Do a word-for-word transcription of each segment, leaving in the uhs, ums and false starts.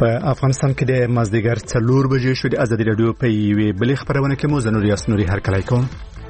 په افغانستان کې د مازدیګر څلور بجې شو. د ازادي راډیو په یوې بلې خبرونه کې مو زه نور یاسنوري هرکلی کوم.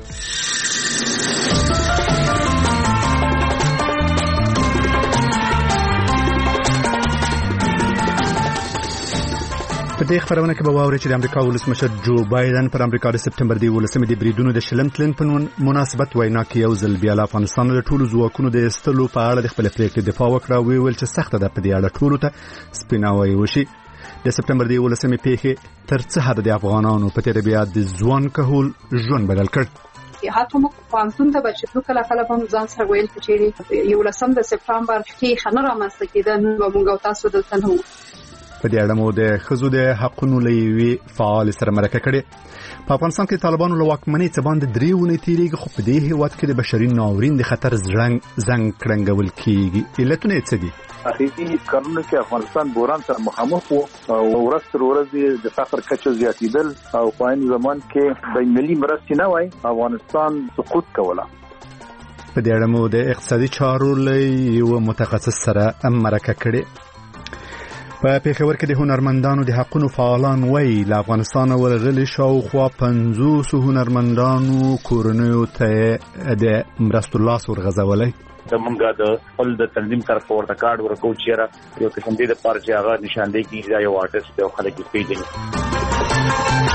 په دې خبرونه کې به واورئ چې د امریکا ولسمشر جو بایدن پر امریکا د سپټمبر د ولسمې د بریدونو د شلم تلین په مناسبت وینا کې یو ځل بیا له افغانستان د ټولو ځواکونو د ایستلو په اړه د خپل پریکړې دفاع وکړه او ویل چې سخته ده په دې اړه ټولو ته سپیناوی وشي. د سپټمبر د ولسمې پیښې تر څه حد د افغانانو په تیر بیا د ځوان کهول ژوند بدل کړ. حتی موږ پانتون ته بچو کله کله هم ځان سره ویل چې یو لسم د سپټمبر پیښه نه رامنځته کېده نو موږ تاسو دلته نه. په دې اړه مو د ښځو د حقونو لوی فعال سره مرکه کړې. په افغانستان کې طالبانو له واکمنۍ څخه باندې درې ونې تیریږي خو په دې هیواد کې د بشري ناورین د خطر زنګ کړنګول کیږي. علتونه یې څه دي؟ اخیری کارونه کې افغانستان بوران سره مخامخ وو او ورځ تر ورځې د فقر کچه زیاتېدل او په عین زمان کې د ملي مرستې نه وای افغانستان سقوط کوله. په دې اړه مو د اقتصادي چارو لوی یو متخصص سره مرکه کړې. په پیښور کې د هنرمندانو د حقونو فعالان وایي له افغانستان ورغلي شاوخوا پنځوس هنرمندانو کورنیو ته د مرستو لاس ورغځولی. زمونږ د خپل د تنظیم طرف ورته کارډ ورکو چیرې یو قسم دې د پاره چې هغه نشاندهي کیږي دا یو آرټسټ دی او خلک یې پیژني.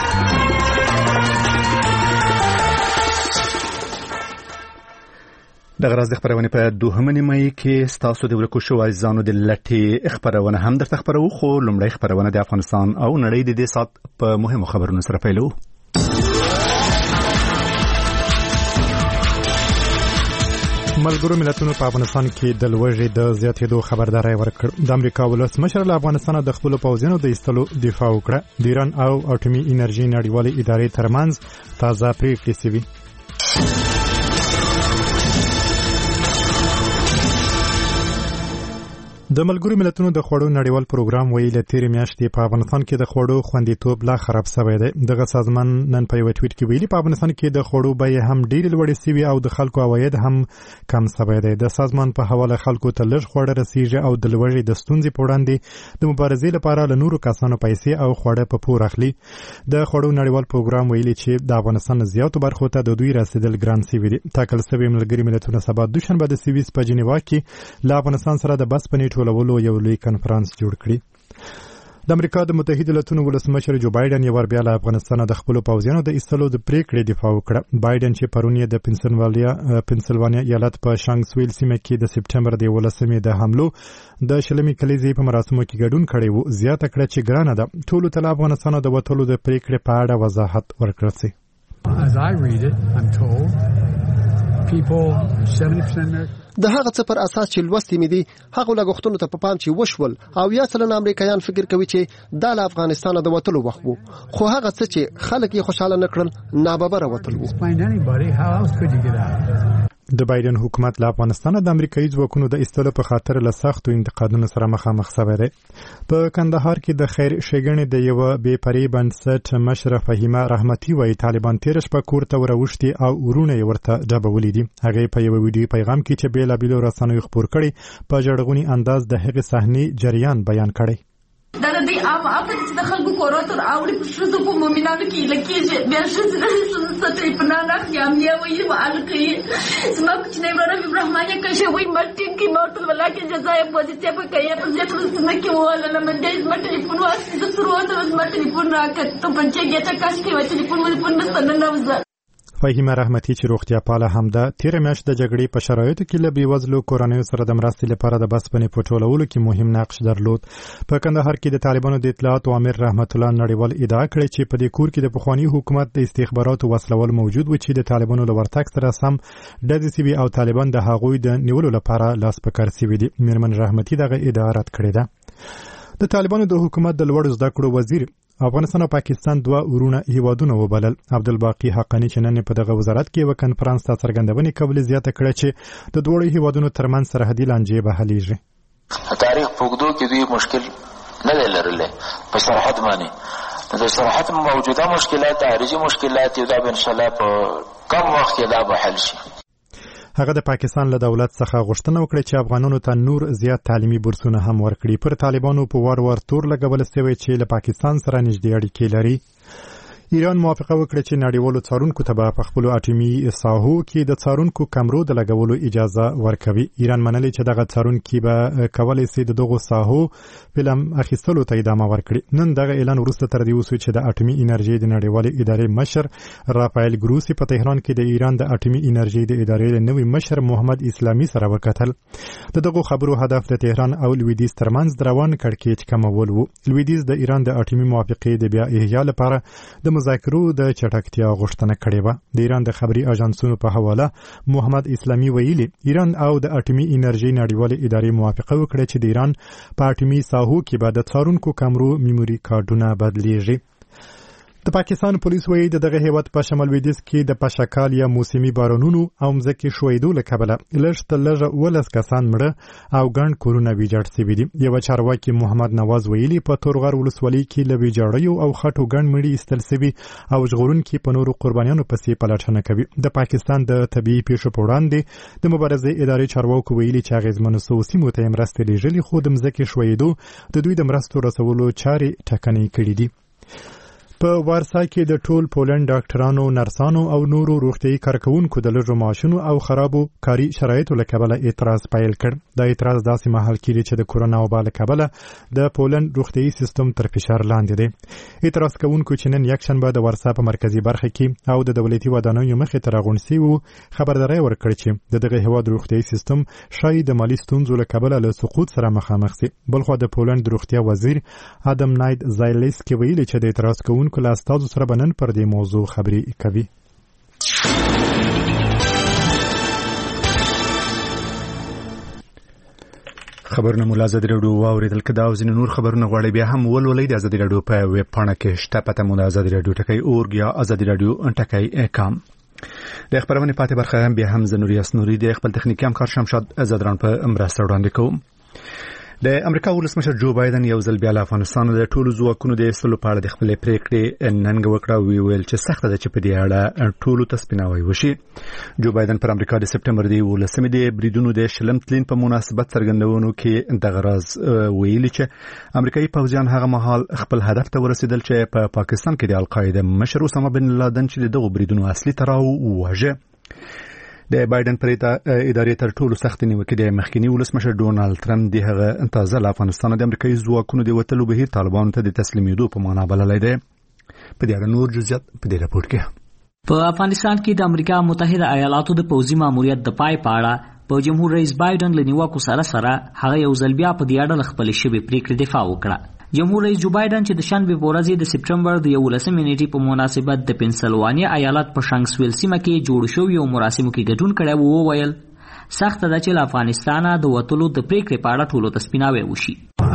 د غراز د خبرونه په دوهمه نیمه کې ستاسو د ورکو شو عزیزانو د لټي خبرونه هم درته خبرو خو لومړی خبرونه د افغانستان او نړۍ د دې سات په مهمو خبرونو سره پیلو. ملګرو ملتونو په افغانستان کې د لوږې د زیاتېدو خبرداري ورکړه. د امریکا ولسمشر له افغانستان د خپل پوځونو د ایستلو دفاع وکړه. د ایران او اټومي انرژي نړیوالې ادارې ترمنځ تازه پریکړې شوې. د ملګرو ملتونو د خوړو نړیوال پروګرام ویل تیرې میاشتې په افغانستان کې د خوړو خوندیتوب لا خراب شوی دی. دغه سازمان نن په یو ټویټ کې ویلي په افغانستان کې د خوړو بیې هم ډېرې لوړې شوي او د خلکو عواید هم کم شوی دی. د سازمان په حواله خلکو ته لږ خواړه رسیږي او د لوږې د ستونزې په وړاندې د مبارزې لپاره له نورو کسانو پیسې او خواړه په پور اخلي. د خوړو نړیوال پروګرام ویلي چې د افغانستان زیاتو برخو ته د دوی رسیدل ګران شوي دي. ټاکل شوي ملګري ملتونه سبا دوشنبه د سویس په جنیوا کې له افغانستان سره د بس پنې ټولولو یو لوی کنفرانس جوړ کړی. د امریکا د متحده ایالاتونو ولسمشر جو بایدن یو ور بیا له افغانستان د خپل پوځیانو د ایستلو د پریکړې دفاع وکړه. بایدن چې پرون د پنسلوانیا پنسلوانیا ایالت په شانکسویل سیمه کې د سپټمبر د ولسمې د حملو د شلمې کلیزې په مراسمو کې ګډون کړی وو زیاته کړه چې ګرانه ده ټولو ته افغانستان د وټولو د پریکړې په اړه وضاحت ورکړل شي. As I read it, I'm told people seventy percent د هغه څه پر اساس چې لوستې مې دي هغه لګښتونو ته په پام چې وشول او یا سلنه امریکایان فکر کوي چې دا له افغانستان د وټلو وخت وو خو هغه څه چې خلک یې خوشاله نکړل ناببره وټل وو. د بایدن حکومت له افغانستان د امریکایي ځواکونو د ایستلو په خاطر له سختو انتقادونو سره مخامخ شوی دی. په کندهار کې د خیر ښېګڼې د یو بې پرې بنسټ مشره فهیمه رحمتي وایي طالبان تیر شپه کور ته وروښتي او ورونه یې ورته ډبولي دي. هغې په یو ویډیو پیغام کې چې بېلابېلو رسنیو خپور کړی په ژړغوني انداز د هغې صحنې جریان بیان کړی. دا د دې عام افت چې د خلکو کورو ته راوړي په ښځو په مؤمنانو کې لکېږي بیا ښځې د سترې په نان اخلي امنیه وایي معال کوي زما کوچنی ورور ابراهیمانیه کښې وایي ما ټیم کې ما ورته ولا کې جزا یې پوزیټیو په کوي په زیاتو څه کې وواله من دې زما ټلیفون واخلي د سرو ته زما ټلیفون راکړ ته په چې ګټه کاش کې وای ټلیفون مې په نستنه نوزه. فهیمه رحمتي چې روغتیا پاله هم ده تیر میاشت د جګړې په شرایطو کې له بېوزلو کورنیو سره د مرستې لپاره د بس پنې په ټولولو کې مهم نقش درلود. په کندهار کې د طالبانو د اطلاعاتو امیر رحمت الله نړیوال ادعا کړې چې په دې کور کې د پخواني حکومت د استخباراتو وسلول موجود و چې د طالبانو له ورتګ سره سم ډزې شوي او طالبان د هغوی د نیولو لپاره لاس په کار شوي دي. میرمن رحمتي دغه ادعا رد کړې ده. د طالبانو د حکومت د لوړو زده کړو وزیر افغانستان او پاکستان دوه ورونه هیوادونه وبلل. عبدالباقی حقانی چې نن په دغه وزارت کې یو کنفرانس ته څرګندونې کولې زیاته کړه چې د دوه هیوادونو ترمنځ سرحدي لانجې به حلیږي. تاریخ په اوږدو کې دوی مشکل نه دی لرلی په سرحد باندې د سرحد موجوده مشکلات عارضي مشکلات دا به انشاءالله په کم وخت کې دا به حل شي. هغه د پاکستان له دولت څخه غوښتنه وکړه چې افغانانو ته نور زیات تعلیمي بورسونه هم ورکړي. پر طالبانو په وار وار تور لګول شوی چې له پاکستان سره نږدې اړیکې لري. ایران موافقه وکړه چې نړیوالو څارونکو ته به په خپلو اټومي ساحو کې د څارونکو کمرو د لګولو اجازه ورکوي. ایران منلې چې دغه څارونکي به کولی شي د دغو ساحو فلم اخیستلو ته ادامه ورکړي. نن دغه اعلان وروسته تر دې وشو چې د اټومي انرژي د نړیوالې ادارې مشر رافایل ګروسی په تهران کې د ایران د اټومي انرژي د ادارې نوي مشر محمد اسلامي سره وکتل. د دغو خبرو هدف د تهران او لویدیځ ترمنځ د روان کړکېچ کمول و. لویدیځ د ایران د اټومي موافقې د بیا احیا لپاره د مذاکرو د چټکتیا غوښتنه کړې وه. د ایران د خبري اژانسونو په حواله محمد اسلامي ویلي ایران او د اټومي انرژي نړیوالې ادارې موافقه وکړه چې د ایران په اټومي ساحو کې به د څارونکو کمرو میموري کارډونه بدلیږي. د پاکستان پولیس وایي د دغه هیواد په شمال لویدیځ کې د پشکال یا موسمي بارانونو او مځکې ښویېدو له کبله لږ تر لږه اوولس کسان مړه او ګڼ کورونه ویجاړ شوي دي. یوه چارواکي محمد نواز ویلي په تورغر ولسوالۍ کې له ویجاړیو او خټو ګڼ مړي ایستل شوي او ژغورونکي په نورو قربانیانو پسې پلټنه کوي. د پاکستان د طبیعي پیښو په وړاندې د مبارزې ادارې چارواکو ویلي چې اغېزمنو سیمو ته یې مرستې لیږلي، خو د مځکې ښویېدو د دوی د مرستو رسولو چارې ټکنۍ کړي دي. په وارسا کې د ټول پولند ډاکټرانو، نرسانو او نورو روغتیايي کارکوونکو د لږو معاشونو او خرابو کاري شرایطو له کبله اعتراض پیل کړ. دا اعتراض داسې مهال کېږي چې د کورونا وبا له کبله د پولند روغتیايي سیستم تر فشار لاندې دی. اعتراض کوونکو چې نن یکشنبه د وارسا په مرکزي برخه کې او د دولتي ودانیو مخې ته راغونډ شوي وو خبرداری ورکړ چې د دغه هیواد روغتیايي سیستم ښایي د مالي ستونزو له کبله له سقوط سره مخامخ شي. بلخوا د پولند روغتیا وزیر ادم ناید زایلیسکي ویلي چې د اعتراض کوونکو له استازو سره بنن پر دې موضوع خبرې کوي. خبرونه مو له ازادي راډیو واورېدل. که دا او ځینې نور خبرونه غواړئ بیا هم ولولئ د ازادي راډیو په ویب پاڼه کې شته. پته مو د ازادي راډیو ټکی اورګ یا ازادي راډیو ټکی کام. د خبرونې پاتې برخه هم بیا هم زه نور یاسنوري د خپل تخنیکي همکار شمشاد زدران په مرسته وړاندې کوم. د امریکا ولسمشر جو بایدن یو ځل بیا له افغانستان د ټولو ځواکونو د ایستلو په اړه د خپلې پریکړې ننګ وکړه او ویل چې سخته ده چې په دې اړه ټولو ته سپیناوی وشي. جو بایدن پر امریکا د سپټمبر د یولسمې د بریدونو د شلم تلین په مناسبت څرګندونو کې دغه راز ویلي چې امریکایي پوځیان هغه مهال خپل هدف ته ورسېدل چې په پا پاکستان کې د القاعده مشر اسامه بن لادن چې دغه بریدونو اصلي تړاو وواژه. د بایدن پر ادارې تر ټولو سخت نیوکې د مخکنی ولسمشر ډونالد ټرمپ د هغه تازه له افغانستان د امریکایي ځواکونو د وتلو بهیر طالبانو ته د تسلیمېدو په معنا بللی دی. په دې اړه نور جزئیات په دې راپور کې. په افغانستان کې د امریکا متحده ایالاتو د پوځي ماموریت د پای په اړه په جمهور رئیس بایدن له نیوکو سره سره هغه یو ځل بیا په دې اړه خپل شوی پریکړه دفاع وکړه. جمهور رئیس جو بایدن چې د شنبه په ورځ د سپټمبر د یولسمې نیټې په مناسبت د پنسلوانیا ایالت په شانکسویل سیمه کې جوړ شوی یو مراسمو کې ګډون کړی وو، وویل سخت ده چې له افغانستانه د وتلو د پریکړې په اړه ټولو ته سپیناوی وشي.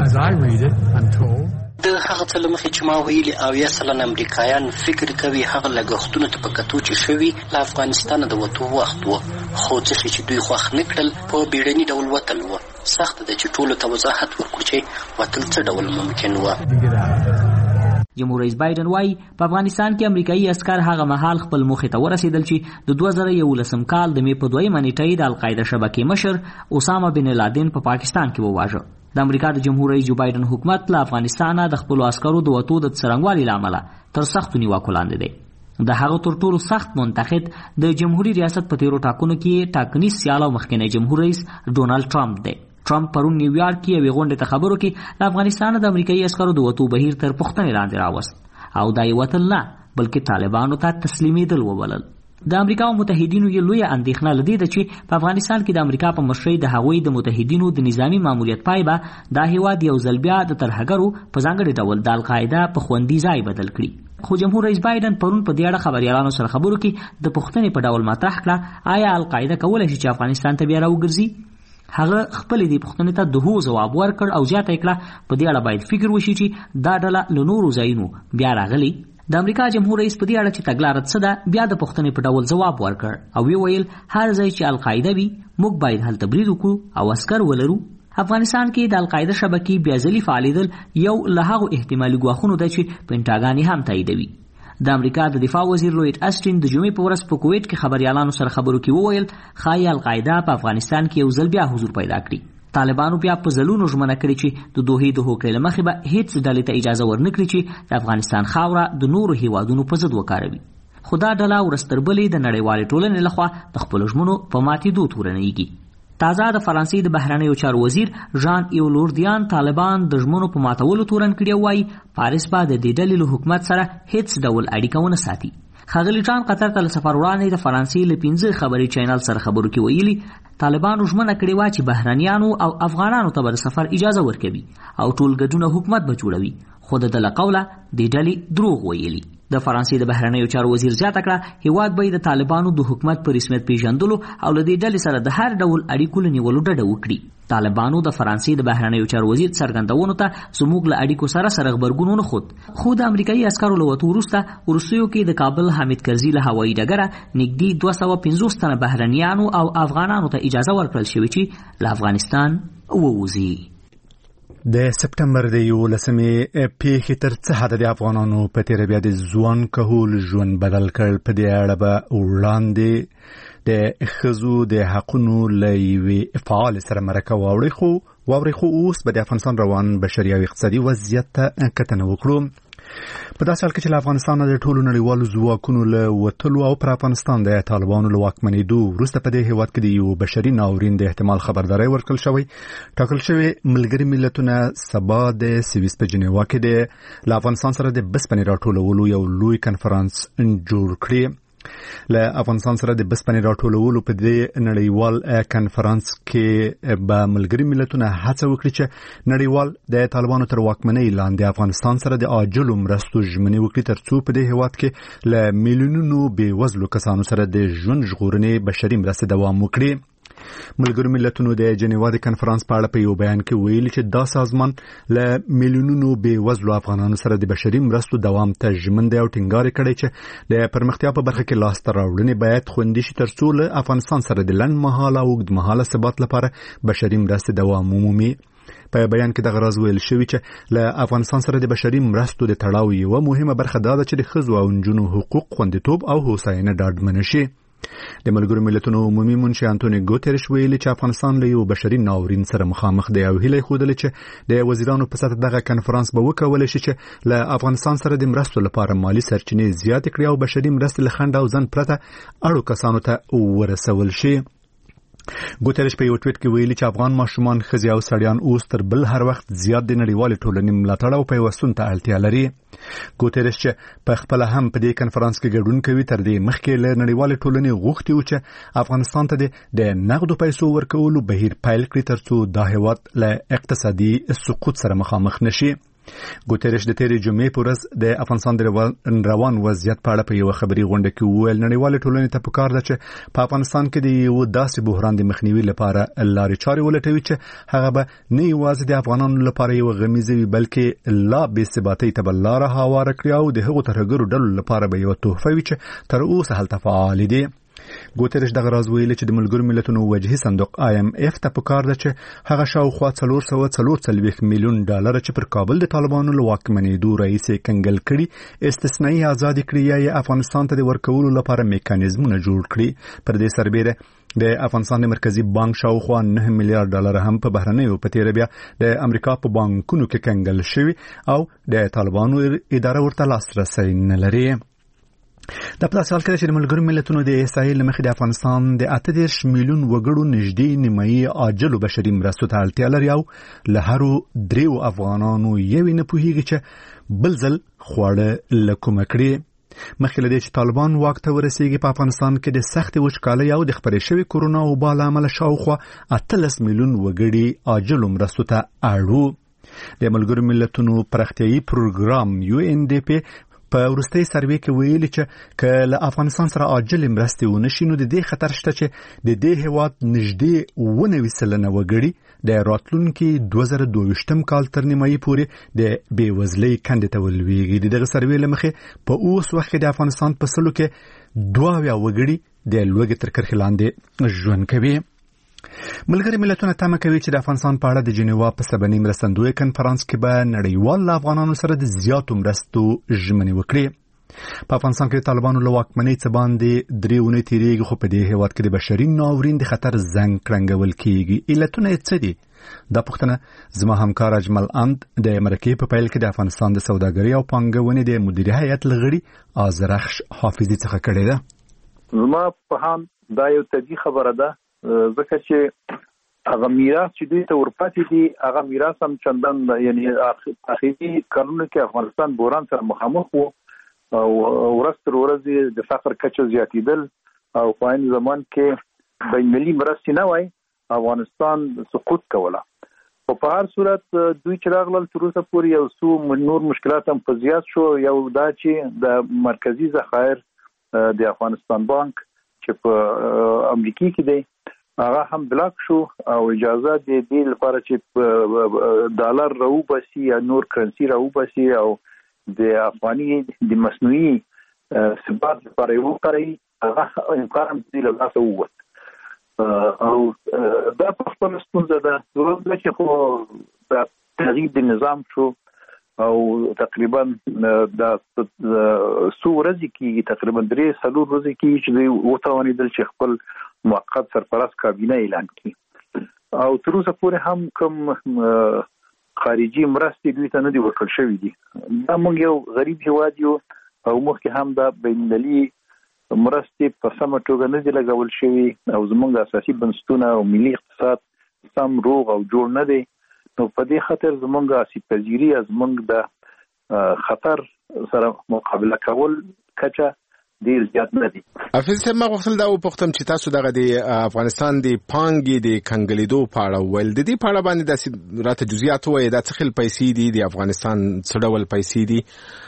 د هغه څه لمخې چې ما ویلي او یا سلن امریکایان فکر کوي هغه لګښتونه ته په کتو چې شوي له افغانستانه د وتو وخت و، خو څه چې دوی خوښ نه کړل په بیړني ډول وتل و. سخت ده چې ټولو ته وضاحت ورکړو چې وتل څه ډول ممکن و. جمهور رئیس بایدن وايي په افغانستان کې امریکایي عسكر هغه مهال خپل موخې ته ورسېدل چې د دوه زره یولسم کال د مې په دویمه نیټه د القاعده شبکې مشر اسامه بن لادن په پا پاکستان کې وواژه. د امریکا د جمهور رئیس جو بایدن حکومت له افغانستانه د خپل عسکرو د وتو د څرنګوالي لامل تر سختو نیوکو لاندې دی. د هغه تر ټولو سخت منتقد د جمهوریت ریاست په تیرو ټاکنو کې ټاکنیز سیال او مخکنی جمهور رئیس ډونالد ټرمپ دی. ټرمپ پرون نیویارک کې یوې غونډې ته خبرو کې د افغانستان د امریکایي عسکرو د وتو بهیر تر پوښتنې لاندې راوست او دا یې وتل نه بلکې طالبانو ته تسلیمېدل وبلل. د امریکا او متحدینو یې لویه اندېښنه لدې ده چې په افغانستان کې د امریکا په مشرۍ د هغوی د متحدینو د نظامی ماموریت پای به دا هیواد یو ځل بیا د ترهګرو په ځانګړي ډول د القاعده په خوندي ځای بدل کړي. خو جمهور رئیس بایدن پرون په دې اړه خبريالانو سره خبرو کې د پوښتنې په ډول مطرح کړه آیا القاعده کولای شي چې افغانستان ته بیا راوګرځي. هغه خپل دې پوښتنې ته د هو جواب ورکړ او زیاته کړه په دې اړه باید فکر وشي چې دا ډله له نورو ځایونو بیا راغلي. د امریکا جمهور رئیس په دې اړه چې تګلاره څه ده بیا د پوښتنې په ډول جواب ورکړ او وی ویل هر ځای چې القاعده وي موږ باید هلته برید وکړو او عسكر ولرو. افغانستان کې د القاعده شبکې بیا ځلې فعالیدل یو له هغو احتمالي ګواښونو ده چې پینټاګان هم تاییدوي. د امریکا د دفاع وزیر لوید اسټین د جمعې په ورځ په کویټ کې خبريالانو سره خبرو کې وویل ښایي القاعده په افغانستان کې یو ځل بیا حضور پیدا کړي. طالبانو بیا په ځلونو ژمنه کړې چې د دوحې د هوکړې له مخې به هیڅ ډلې ته اجازه ورنکړي چې د افغانستان خاوره د نورو هیوادونو په ضد وکاروي. خو دا ډله ورستربلې د نړیوالې ټولنې لخوا د خپلو ژمنو په ماتېدو تورنېږي. تازه د فرانسې د بهرنیو چارو وزیر ژان ایو لوردیان طالبان د ژمنو په ماتولو تورن کړي او وایي پاریس به د دې ډلې له حکومت سره هیڅ ډول اړیکه ونه ساتي. ښاغلي جان قطر ته له سفر وړاندې د فرانسې له پنځه خبري چینل سره خبرو کې ویلي طالبانو ژمنه کړې وه چې بهرنیانو او افغانانو ته به د سفر اجازه ورکوي او ټول ګډونه حکومت به جوړوي، خو د ده له قوله دې ډلې دروغ ویلي. د فرانسې د بهرنیو چارو وزیر زیاته کړه هیواد به د طالبانو د حکومت په رسمیت پیژندلو او له دې ډلې سره د هر ډول اړیکو له نیولو ډډه وکړي. طالبانو د فرانسې د بهرنیو چارو وزیر څرګندونو ته زموږ له اړیکو سره سره غبرګون ونه ښود، خو د امریکایي عسکرو له وتو وروسته وروستیو کې د کابل حامد کرزي له هوایي ډګره نږدې دوه سوه پنځوس تنه بهرنیانو او افغانانو ته اجازه ورکړل شوې چې له افغانستان ووځي. د سپټمبر د یولسمې پیښې تر څه حده د افغانانو په تېره بیا د ځوان کهول ژوند بدل کړ. په دې اړه به وړاندې د ښځو د حقونو له یوې فعالې سره مرکه واورئ خو واورئ خو اوس به د افغانستان روان بشري او اقتصادي وضعیت ته کتنه وکړو. په داسې حال کې چې له افغانستانه د ټولو نړیوالو ځواکونو له وتلو او پر افغانستان د طالبانو له واکمنېدو وروسته په دې هېواد کې د یو بشري ناورین د احتمال خبرداری ورکړل شوی. ټاکل شوی ملګري ملتونه سبا د سویس په جنیوا کې د له افغانستان سره د بسپنې راټولولو یو لوی کنفرانس جوړ کړي. له افغانستان سره د بسپنې راټولولو په دې نړیوال کنفرانس کې به ملګري ملتونه هڅه وکړي چې نړیوال د طالبانو تر واکمنۍ لاندې افغانستان سره د عاجلو مرستو ژمنې وکړي تر څو په دې هېواد کې له میلیونونو بېوزلو کسانو سره د ژوند ژغورنې بشري مرستې دوام وکړي. ملګرو ملتونو د جنیوا د کنفرانس په اړه په یو بیان کې ویلي چې دا سازمان له میلیونونو بېوزلو افغانانو سره د بشري مرستو دوام ته ژمن دی او ټینګار کړی چې د پرمختیا په برخه کې لاسته راوړنې باید خوندي شي تر څو له افغانستان سره د لنډمهاله او اوږدمهاله ثبات لپاره بشري مرستې دوام ومومي. په بیان کې دغه راز ویل شوی چې له افغانستان سره د بشري مرستو د تړاو یوه مهمه برخه دا ده چې د ښځو او نجونو حقوق خوندیتوب او هوساینه ډاډمنه شي. د ملګرو ملتونو عمومي منشي انټونی ګوتریش ویلي چې افغانستان له یو بشري ناورین سره مخامخ دی او هیله ښودلې چې د وزیرانو په سطح دغه کنفرانس به وکولی شي چې له افغانستان سره د مرستو لپاره مالی سرچینې زیاتې کړي او بشري مرستې له خنډ او ځنډ پرته اړو کسانو ته ورسول شي. ګوتریش په یو ټویټ کې ویلي چې افغان ماشومان ښځې او سړیان اوس تر بل هر وخت زیات د نړیوالې ټولنې ملاتړ او پیوستون ته اړتیا لري. ګوتریش چې په خپله هم په دې کنفرانس کې ګډون کوي تر دې مخکې له نړیوالې ټولنې غوښتي و چې افغانستان ته د نغدو پیسو ورکولو بهیر پیل کړي تر څو دا هېواد له اقتصادي سقوط سره مخامخ نشي. ګوتریش د تېرې جمعې په ورځ د افغانستان د روان وضعیت په اړه په یوه خبري غونډه کې وویل نړیوالې ټولنې ته پکار ده چې په افغانستان کې د یو داسې بحران د مخنیوي لپاره لارې چارې ولټوي چې هغه به نه یوازې د افغانانو لپاره یوه غمیزه وي بلکې لا بې ثباتۍ ته به لاره هواره کړي او د هغو ترهګرو ډلو لپاره به یوه تحفه وي چې تر اوسه هلته فعال دي. ګوتریش دغه راز ویلي چې د ملګرو ملتونو وجهي صندوق آی ایم اف ته پکار ده چې هغه شاوخوا څلور سوه څلور څلوېښت میلیون ډالر چې پر کابل د طالبانو له واکمنېدو راهیسې کنګل کړي استثنایي ازادي کړي یا یې افغانستان ته د ورکولو لپاره میکانیزمونه جوړ کړي. پر دې سربیره د افغانستان د مرکزی بانک شاوخوا نه میلیارډ ډالر هم په بهرنیو په تېره بیا د امریکا په بانکونو کې کنګل شوي او د طالبانو اداره ورته لاسرسی نه لري. دا په داسې حال کې چې د ملګرو ملتونو د احصایې له مخې د افغانستان د اته دېرش میلیون وګړو نږدې نیمایي عاجلو بشري مرستو ته اړتیا لري او له هرو دریو افغانانو یوې نه پوهېږي چې بل ځل خواړه له کومه کړي. مخکې له دې چې طالبان واک ته ورسېږي په افغانستان کې د سختې وچکالۍ او د خپرې شوې کورونا وبا له امله شاوخوا اتلس میلیون وګړي عاجلو مرستو ته اړ وو. د ملګرو ملتونو پراختیایي پروګرام یو ان ډي پی په وروستۍ سروې کې ویلي چې که له افغانستان سره عاجلې مرستې ونه شي نو د دې خطر شته چې د دې هېواد نږدې اووه نوي سلنه وګړي د راتلونکي دوه زره دوه ویشتم کال تر نیمایي پورې د بېوزلۍ کندې ته ولویږي. د دغه سروې له مخې په اوس وخت کې د افغانستان په سلو کې دوه اویا وګړي د لوږې تر کرښې لاندې ژوند کوي. ملګري ملتونه تمه کوي چې د افغانستان په اړه د جنیوا په سبني مرستندوی کنفرانس کې به نړیوال افغانانو سره د زیاتو مرستو ژمنې وکړي. په افغانستان کې طالبانو له واکمنۍ څخه باندې درې اونۍ تیریږي، خو په دې هیواد کې د بشري ناورین د خطر زنګ کړنګول کیږي. علتونه یې څه دي؟ دا پوښتنه زما همکار اجمل اند د مرکې په پیل کې د افغانستان د سوداګرۍ او پانګونې د مدیریت هیئت لغړي آذرخش حافظي څخه کړې ده. زما په هم دا یو طبي خبره ده، ځکه چې هغه میراث چې دوی ته ورپاتې دي هغه میراث هم چندان یعنی اخیری کارونه کې افغانستان بوران سره مخامخ وو او ورځ تر ورځې د فقر کچه زیاتېدل او په عین زمان کې بین‌المللي مرستې نه وای، افغانستان سقوط کوله. په په هر صورت دوی چې راغلل تر اوسه پورې یو څو نور مشکلات هم په زیات شو. یو دا چې د مرکزی ذخایر د افغانستان بانک چې په امریکا کې دی هغه هم بلاک شو او اجازه د دې لپاره چې ډالر راو باسي یا نور کرنسي راو باسي او د افغاني د مصنوعي ثبات لپاره یو کاری هغه امکان هم دی له لاسه ووت او دا په خپل ستونزه ده. ضرورت چې خو د تغییر د نظام شو او تقریبا د څو ورځې کې تقریبا درې څلور ورځې کې چې دوی وتوانیدل چې خپل موقت سرپرست کابینه اعلان کړي او تر اوسه پورې هم کوم خارجي مرستې دوی ته نه دي ورکړل شوې دي. دا موږ یو غریب هیواد یو او مخکې هم دا بین‌المللي مرستې په سمه توګه نه دي لګول شوي او زموږ اساسي بنسټونه او ملي اقتصاد سم روغ او جوړ نه دی. نو په دې خاطر زموږ آسیب پذیری از موږ د خطر سره مقابله کول کچه ډیر زیات نه دي. حافظ صاحب ما غوښتل دا وپوښتم چې تاسو دغه د افغانستان د پانګې د کنګلیدو په اړه ول د دې په اړه باندې د راته جزئیات وایي دا څه خل پیسې دي د افغانستان څه ډول پیسې دي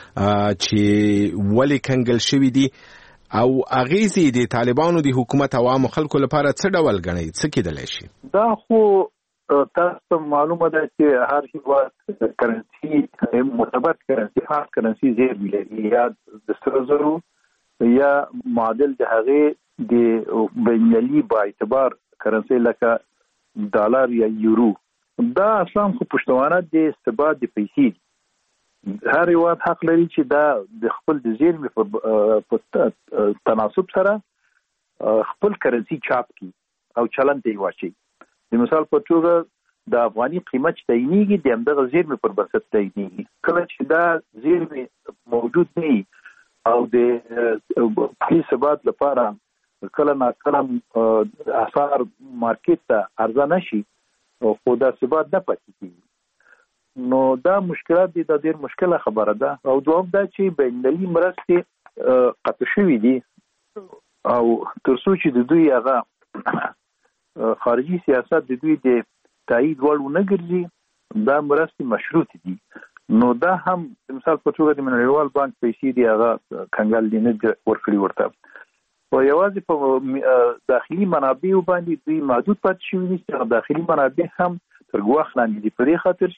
چې ولې کنګل شوي دي او اغیزې د طالبانو د حکومت عوام خلکو لپاره څه ډول غني څه کېدلی شي؟ دا خو تاسو معلومه ده چې هر هیواد کرنسي معتبر کرنسي هر کرنسي زیرمې لري، یا د سرو زرو یا معادل د هغې د بین‌المللي با اعتبار کرنسي لکه ډالر یا یورو. دا اصلا خو پښتوانه د ثبات د پیسې دي. هر هیواد حق لري چې دا د خپل د زیرمې په تناسب سره خپل کرنسي چاپ کړي او چلن ته یې واچي. د مثال په توګه د افغاني قیمت تعینېږي د همدغه زیرمې پر بنسټ تعینېږي. کله چې دا زیرمې موجود نه او د پولي ثبات لپاره کله ناکله اسعار مارکیټ ته عرضه نشي خو دا ثبات نه پاتې کېږي، نو دا مشکلات دي. دا ډېر مشکله خبره ده. او دوم دا چې بین‌المللي مرستې قطع شوي دي او تر څو چې د دوی هغه خارجي سیاست د دوی د تایید وړ ونه ګرځي دا مرستې مشروط دي. نو دا هم مثال په توګه د نړیوال بانک پیسې دي هغه کنګل دي نه ورکړي ورته او یوازې په داخلي منابعو باندې دوی محدود پاتې شوي دي چې داخلي منابع هم تر ګواښ لاندې دي. په دې خاطر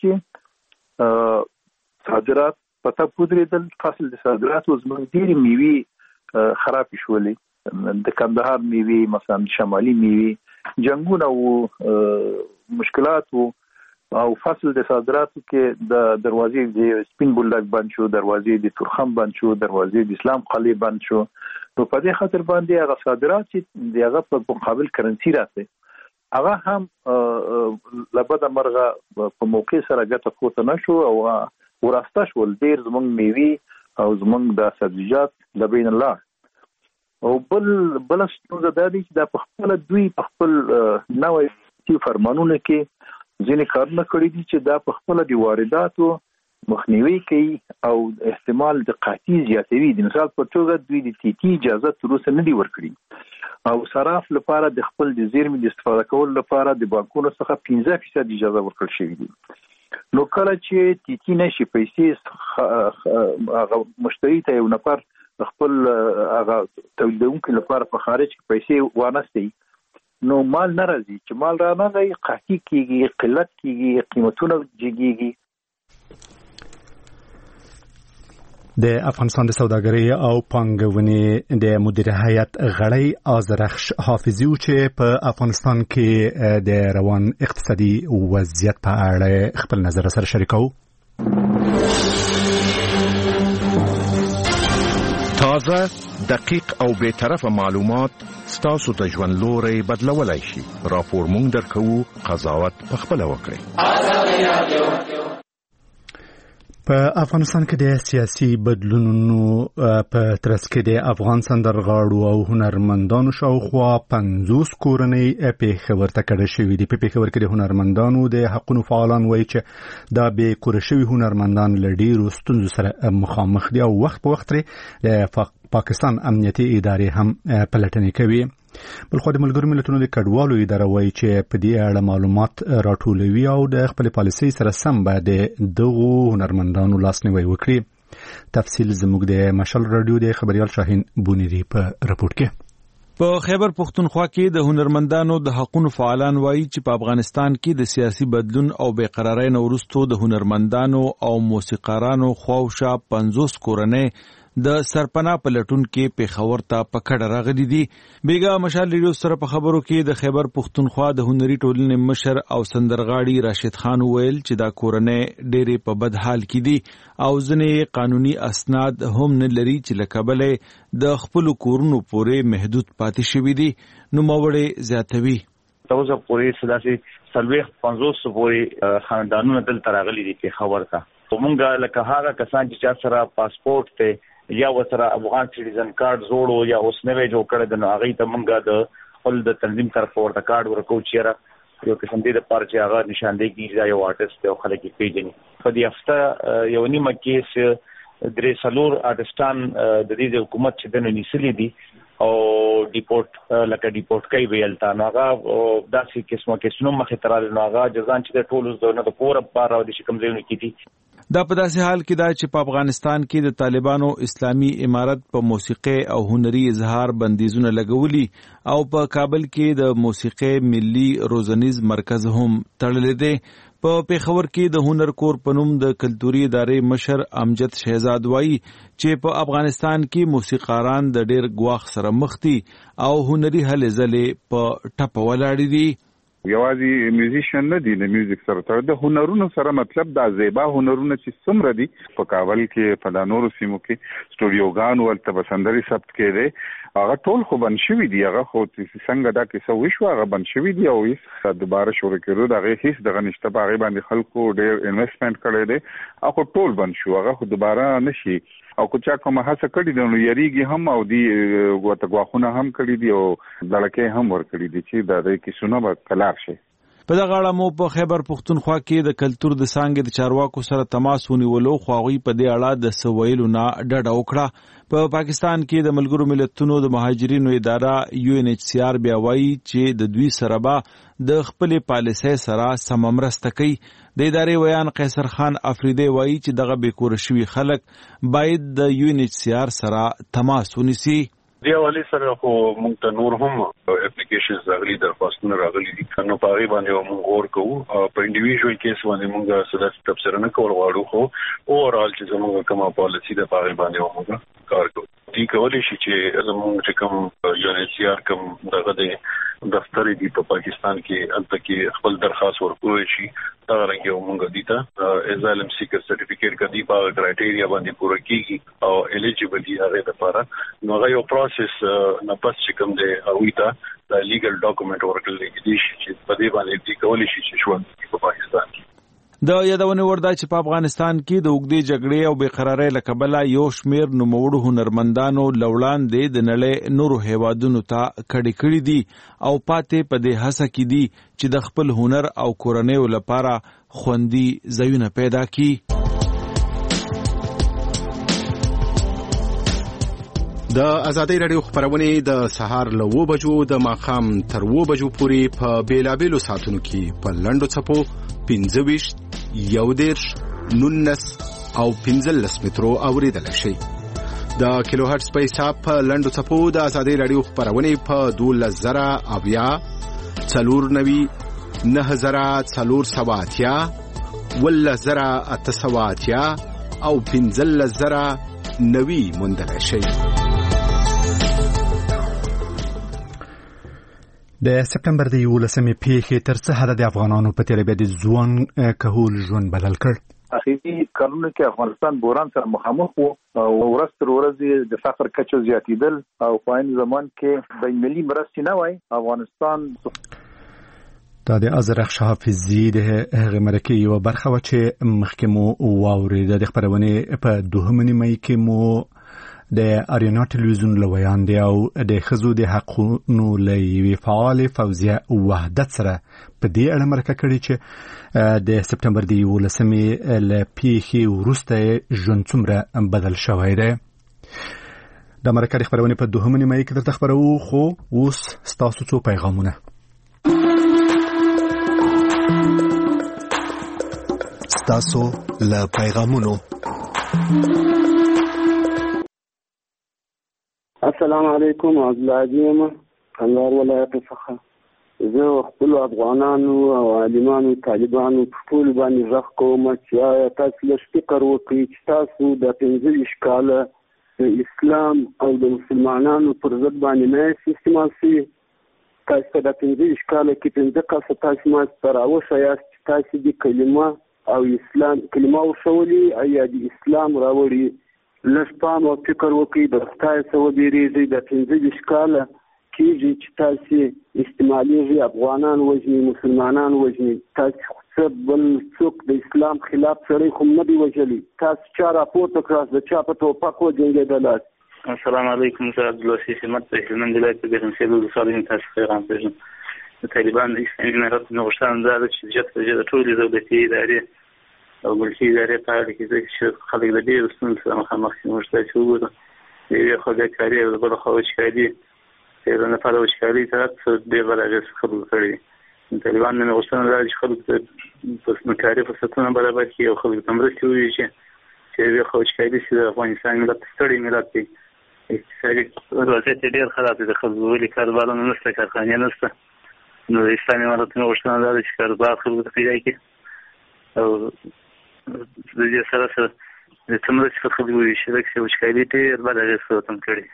چې صادرات پته پودرېدل، فصل د صادراتو زموږ ډېرې میوې خرابې شولې، د کندهار میوې مثلا شمالي میوې جنگونه او مشکلات او فصل د صادراتو کې د دروازې د سپین بولډک بند شو، دروازې د تورخم بند شو، دروازې د اسلام قلعه بند شو. نو په دې خاطر باندې هغه صادرات چې دغه په مقابل کرنسي راځي هغه هم لبد مرغه په موقع سره ګټه کوته نشو او وراسته شول. ډیر زمونږ میوې او زمونږ د سبزیجات لبین الله او بل بل ستونزه دا دي چې دا په خپل دوی په خپل نوې فرمانونه کې ځینې کارونه کړي دي چې دا په خپل د وارداتو مخنیوي کوي او احتمال د قحطۍ زیاتوي. د مثال په توګه دوی د تی تی اجازه تر اوسه نه دي ورکړي او صراف لپاره د خپل د زیرمې د استفاده کولو لپاره د بانکونو څخه پنځه فیصد اجازه ورکړل شوې دي. نو کله چې تی تی نشي پیسې هغه مشتری ته یو نفر خپل هغه تولیدونکو لپاره په خارج کې پیسې وانهستي نو مال ناراضي چې مال را نه غي قحطي کیږي، قلت کیږي، قیمتونه جګیږي. د افغانستان د سوداګرۍ او پانګونې د مدیریت هیئت غړی آذرخش حافظي چې په افغانستان کې د روان اقتصادي وضعیت په اړه خپل نظر سره شریکو. تازه، دقیق او بے طرفه معلومات ستاسو ته ژوند لوري بدلولای شي. راپور مونږ درکو، قضاوت پخپله وکړئ. په افغانستان کې د سیاسي بدلونونو په ترڅ کې د افغان سندرغاړو او هنرمندانو شاوخوا پنځوس کورنۍ پېښور ته کډه شوي دي. په پېښور کې د هنرمندانو د حقونو فعالان وایي چې دا بې کوره شوي هنرمندان له ډېرو ستونزو سره مخامخ دي او وخت په وخت د پاکستان امنیتي ادارې هم پلټنې کوي. بلخو د ملګرو ملتونو د کډوالو اداره وایي چې په دې اړه معلومات راټولوي او د خپل پالیسۍ سره سم به د دغو هنرمندانو لاسنیوی وکړي. تفصیل زموږ د مشال رادیو د خبريال شاهین بونیری په رپورت کې. په خیبر پختونخوا کې د هنرمندانو د حقونو فعالان وایي چې په افغانستان کې د سیاسي بدلون او بیقراری نه وروسته د هنرمندانو او موسیقارانو خواوشا پنځوس کورنۍ د سرپناه پلټون کې پېښور ته پکړه راغلي دي. بیګا مشال ریډیو سره په خبرو کې د خیبر پختونخوا د هنري ټولنې مشر او سندرغاړي راشد خان ویل چې دا کورنۍ ډېرې په بد حال کې دي او ځینې قانوني اسناد هم نه لري چې له کبله د خپل کورونو پورې محدود پاتې شوي دي. نوموړی زیاتوي تاسو پورې سلاسي سلويخ پنځوس پورې خاندانونه دلته راغلي دي پېښور ته. ومونږه لکه هغه کسان چې چا سره پاسپورت ته یا وسره افغان سټیزن کارت جوړو یا اوس نوې جوړ کړی د نو هغه ته مونږه د خپل د تنظیم طرف ورته کارت ورکو چیرې یو قسم دې د پارچې هغه نشاندهي کیږي یو آرټیست او خلک یې پیژني. په دې هفته یو نیمه کې درې څلور آرټستان د دې حکومت چې د نیسلې دي او ډیپورټ لکه ډیپورټ کوي ویل تا نو هغه داسې قسمه کیسونو مخې ترال نو هغه جزان چې د ټولو زونه د پوره بار او د شکم ځایونو کې دي. دا په داسې حال کې دا چې په افغانستان کې د طالبانو اسلامي امارت په موسیقي او هنري اظهار بندیزونه لګولي او په کابل کې د موسیقي ملي روزنیز مرکز هم تړلی دی. په پېښور کې د هنر کور په نوم د کلتوري ادارې مشر امجد شهزاد وایي چې په افغانستان کې موسیقاران د ډېر ګواښ سره مخ دي او هنري هلې ځلې په ټپه ولاړې دي. یوازې میوزیشن نه دي، د میوزیک سره تر د هنرونو سره مطلب دا زیبا هنرونه چې څومره دي په کابل کې په دانورو سیمو کې سټوډیوګان ولته بسندري ثبت کړي هغه ټول خو بند شوي دي. هغه خو څنګه دا کیسه وشو هغه بند شوي دي او هیڅ دوباره شروع کېدو د هغې هیڅ دغه نشته. په هغې باندې خلکو ډېر انویسټمنټ کړی دی هغه ټول بند شو. هغه خو دوباره نشي او که چا کومه هڅه کړې ده نو یریږي هم او دی ورته ګواښونه هم کړي دي او لړکې هم ورکړي دي چې دا د کیسونه به کلار شي. په دغه اړه مو په خیبر پختونخوا کې د کلتور د څانګې د چارواکو سره تماس ونیولو خو هغوی په دې اړه د څه ویلو نه ډډه وکړه. په پاکستان کې د ملګرو ملتونو د مهاجرینو اداره یو ان ایچ سی آر بیا وایي چې د دوی سره به د خپلې پالیسۍ سره سمه مرسته کوي. د ادارې ویان قیصر خان افریدی وایي چې دغه بېکوره شوي خلک باید د یو ان ایچ سی آر سره تماس ونیسي. دی حواله سره خو موږ ته نور هم اپلیکیشنز راغلي درخواستونه راغلي دي نو په هغه باندې موږ غور کوو. په انډیویډوال کیس باندې موږ سره تفسیر نه کول غواړو خو اورال چې زموږ کومه پالیسي ده په هغه باندې موږ کار کوو. دي کولای شي چې زموږ چې کوم یو ان ایچ سی آر کوم دغه د دفتر دی په پاکستان کې البته کې خپل درخواست ورکوي شي دا رنګ یو موږ دي ته ازالم سیکر سرټیفیکیټ کدي په کرایټیریا باندې پوره کیږي او الیجیبل هغه لپاره نو هغه یو پروسس نه پس چې کوم دی او دا د لیګل ډاکومېنټ ورکړل کېږي چې په دې باندې دي کولای شي چې ژوند په پاکستان کې. د یادونه وردا چې په افغانستان کې د اوږدې جګړې او بېقرارۍ له کبله یو شمېر نوموړو هنرمندانو له وړاندې د نړۍ نورو هېوادونو ته کډې کړي دي او پاتې په دې هڅه کې دي چې د خپل هنر او کورنیو لپاره خوندي ځایونه پیدا کړي. د ازادۍ راډیو خبرونه د سهار له اوه بجو د ماښام تر اوه بجو پورې په بیلابېلو ساعتونو کې په لنډو څپو پنځه ویشت یو دېرش نولس او پنځلس مترو اورېدلی شئ. د کیلو هرټز په حساب په لنډو څپو د ازادۍ راډیو خبرونې په دولس زره اویا څلور نوي نهه زره څلور سوه اتیا اوولس زره اته سوه اتیا او پنځلس زره نوي موندلی شئ. د سپتمبر د یولسمې پیښې تر څه حده د افغانانو په تېره بیا د ځوان کهول ژوند بدل کړ. اخیری کارونه کې افغانستان بوران سره مخامخ وو او ورځ تر ورځې د فقر کچه زیاتېدل او په عین زمان کې د ملي مرستې نه وای افغانستان دا د ازرخ حافظي د هغه مرکه یو برخه و چې مخکې مو واورید د خبرونه په دوهمه نیمه کې مو د اریانا ټلویزیون لویان دی او د خزو د حقوقو لوی فعال فوزیه وحدت سره په دې اړه مرکه کړي چې د سپتمبر د یولسمې ل پیخي ورسته ژوند څومره بدل شوی دی د مرکه خبرونه په دوهمه نیمه کې درته خبرو خو اوس ستاسو څو پیغامونه تاسو له پیغامونو. السلام علیکم عبدالعظیم کندهار ولایت څخه زه خپل افغانانو او عالمانو طالبانو ټول باندې غږ کوم چې تاسو له فکر وکړئ چې تاسو د پنځه ویشت کاله د اسلام او د مسلمانانو پر ضد باندې نه استعمال شي. تاسو د پنځه ویشت کاله کې پنځه کسه تاسو ما سره وښیاست چې تاسو د کلمه او اسلام کلمه وشولي یا د اسلام راوړي. لږ پام او فکر وکړئ د خدای څخه وبېرېږئ. د پنځه ویشت کاله کېږي چې تاسو استعمالېږئ افغانان وژني مسلمانان وژني. تاسو څه بل څوک د اسلام خلاف سړی خو نه دی وژلی. تاسو چا راپورته کړاست د چا په توپک وجنګېدلاست. السلام علیکم زه عبدالوسیع حمد په هلمند ولایت کې د همسایلو د صالحین تاسو پیغام پېژنم. د طالبان د اسلامي امارت نه غوښتنه دا ده چې جت په جد ټولې دولتي ادارې او ملکي ادارې په اړه کې چې خلک د ډېرو ستونزو سره مخامخ دي. موږ ته چې وګورو د یوې خوا بیکاري او د بله خوا وچکالي د لپاره وچکالي طرف ډېر بد اغېز خلکو کړی دي. د طالبان نه غوښتنه دا ده چې خلکو ته کاري فرصتونه برابر کړي او خلکو ته مرستې وویشي چې یوې خوا وچکالي چې د افغانستان ملت ستړی ملت دی. اقتصادي وضعیت یې ډېر خراب دی. د خلکو ولې کاروبارونه نشته کارخانې نشته. نو د اسلامي امارت نه غوښتنه دا ده چې کاروبار خلکو ته پیدا کړي او د دې سره سره د څومره چې خلکو ویشي چې وچکالي ډېر بد اغېز ختم کړي.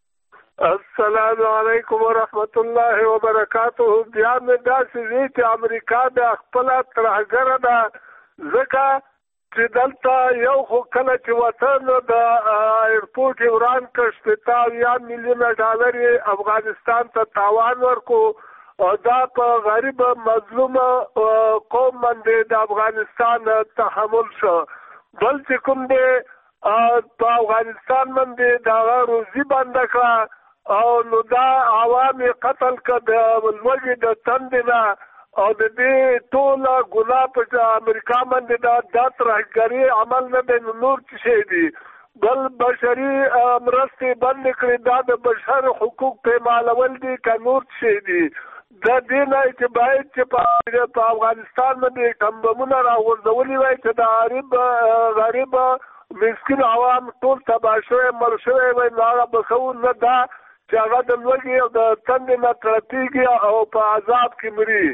السلام علیکم ورحمت الله وبرکاته. بیا مې داسې وی چې امریکا د خپله ترهګره ده ځکه چې دلته یو خو کله چې وطن د ایرپورټ یې وران کړ شپېته اویا میلیونه ډالر یې افغانستان ته تاوان ورکو او دا په غریب مظلوم قوم باندې د افغانستان تحمل شو. بل چې کوم دی په افغانستان باندې د هغه روزي بنده کړه او نو دا عوام یې قتل کړه د لوږې د تندې نه او د دې ټوله ګناه په امریکا باندې دا دا ترهګري عمل نه دی نو نور څه شی دي. بل بشري مرستې بندې کړې دا د بشر حقوق پېمالول دي که نور څه شی دي. دا دې نه چې باید چې په افغانستان باندې کم بمونه راغورځولي وای چې د غریب غریب مسکین عوام ټول تباه شوی مړ شوی وای نو هغه به ښه نه ده چې هغه د لوږې او د تندې نه تړپېږي او په عذاب کې مري.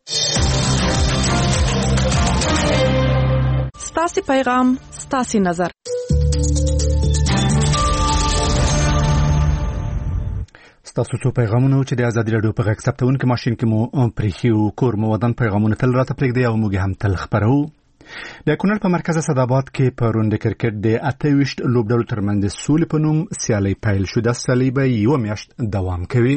ستاسې پیغام ستاسې نظر. تاسو څو پیغامونه چې د ازادي راډیو په غږ ثبتونکو ماشين کې مو پریخیو کور مو ودان پیغامونه تل راته پرېږدي او موږ هم تل خبرو. د کونړ په مرکز صداباد کې په روند کرکټ د اته ویشت لوبډلو ترمنځ سولې په نوم سیالي پیل شو. د سیالي به یو میاشت دوام کوي.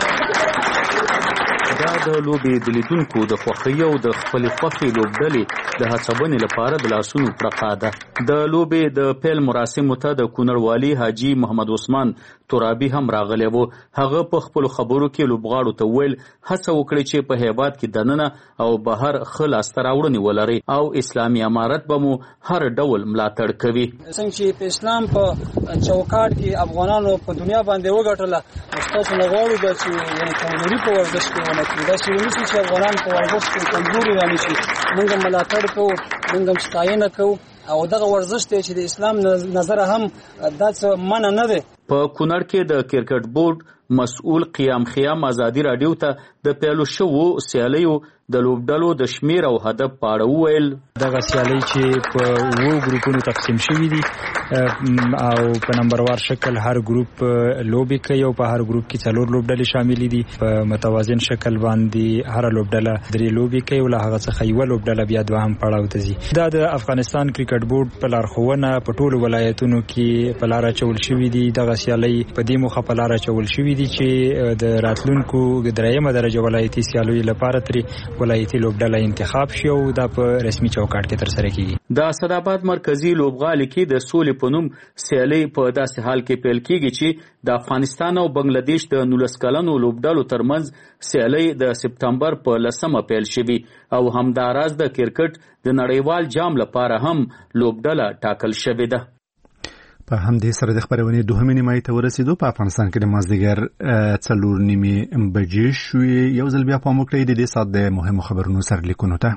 دا د لوبې د لیدونکو د خوښۍ او د خپل خوښې لوبډلې د هڅونې لپاره د لاسونو پرقه ده. د لوبې د پیل مراسمو ته د کونړ والي حاجي محمد عثمان ترابي هم راغلی و. هغه په خپل خبرو کې لوبغاړو ته ویل هڅه وکړي چې په هیواد کې دننه او بهر ښه لاسته راوړنې ولري او اسلامي امارت به مو هر ډول ملاتړ کوي. څنګه چې په اسلام په چوکاټ کې افغانانو په دنیا باندې وګټله تاسو نه غواړو چې یعنی کمزوري په ورزش کې ونه کړي. دا چې ونیسي چې افغانان په ورزش کې کمزوري رانیسي. موږ ملاتړ کوو موږ هم ستاینه کوو او دغه ورزش دی چې د اسلام نظر هم دا څه منع نه دی. په کونړ کې د کرکټ بورډ مسؤل قیام خیام ازادي رادیو ته د پیلو شوو سیالیو د لوبډلو د شمیر او هدف په اړه وویل. دغه سیالۍ چې په وو ګروپونو تقسیم شوي دي او په نمبروار شکل هر ګروپ لوبي کوي او په هر ګروپ کې څلور لوبډلې شامل دي. په متوازن شکل باندې هر لوبډله درې لوبي کوي او له هغه څخه یو لوبډله بیا دوهم پړاو ته ځي. دا د افغانستان کرکټ بورډ په لارښوونه په ټولو ولایتونو کې په لار اچول شوي دي. دغه سیالۍ په دې موخه په لار اچول شوي دي چې د راتلونکو درېیمه درجه ولایتي سیالیو لپاره ترې ولایتي لوبډله انتخاب شي او دا په رسمي چوکاټ کې ترسره کیږي. د اسداباد مرکزی لوبغالي کې د سولې په نوم سیالۍ په داسې حال کې پیل کیږي چې د افغانستان او بنگلاديش د نولس کلنو لوبډلو ترمنځ سیالۍ د سپتمبر په لسمه پیل شوي او همداراز د کرکټ د نړیوال جام لپاره هم لوبډله ټاکل شوې ده. په همدې سره د خبرونې دوهمې نیمایي ته ورسېدو. په افغانستان کې د مازدیګر څلور نیمې بجې شوې. یو ځل بیا پام وکړئ د دې ساعت د مهمو خبرونو سرلیکونو ته.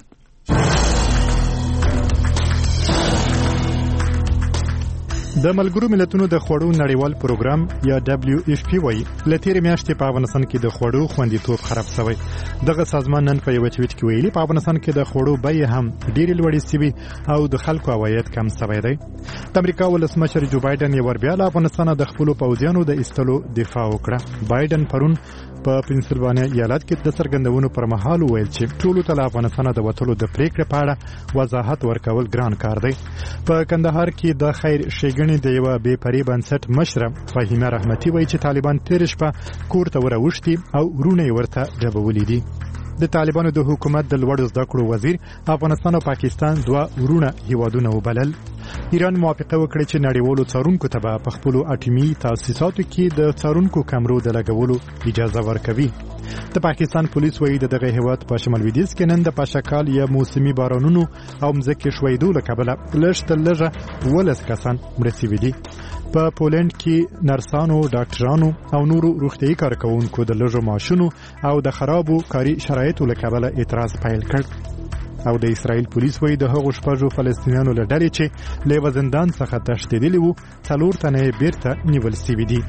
د ملګرو ملتونو د خوړو نړیوال پروګرام یا دبليو اف پی وايي لتیر میاشتې په افغانستان کې د خوړو خوندیتوب خراب شوی. دغه سازمان نن په یو ټویټ کې ویلي په افغانستان کې د خوړو بیې هم ډېرې لوړې شوي او د خلکو عواید کم شوی دی. د امریکا ولسمشر جو بایدن یو ور بیا له افغانستان د خپل پوځیانو د ایستلو دفاع وکړه. بایدن پرون په پنسلوانیا ایالت کې د څرګندونو پر مهال ویل چې ټولو ته له افغانستان د وټلو د پریکړې په اړه وضاحت ورکول ګران کار دی. په کندهار کې د خیر شګنې د یو بې پرې بنسټ مشره فهیمه رحمتي وایي چې طالبان تیر شپه کور ته وروښتي او ورونه ورته ډبولې دي. د طالبانو د حکومت د لوړ زده کړو وزیر افغانستان او پاکستان دوه ورونه هیوادونه وبلل. ایران موافقه وکړه چې نړیوالو څارونکو ته په خپل اټومي تاسیساتو کې د څارونکو کمرو د لګولو اجازه ورکوي. د پاکستان پولیس وایي د دغه هیواد په شمال لویدیځ کې نن د پاشکال یا موسمي بارانونو او مځکې ښویدو له کبله لږ تر لږه ولس کسان مړه شوي دي. په پولند کې نرسانو، ډاکټرانو او نورو روغتیايي کارکونکو د لږو معاشونو او د خرابو کاري شرایطو له کبله اعتراض پیل کړ. او د اسرائیل پولیس وایي د هغو شپږو فلسطینیانو له ډلې چې له یوه زندان څخه تښتېدلي وو څلور تنه یې بیرته نیول سوي دي.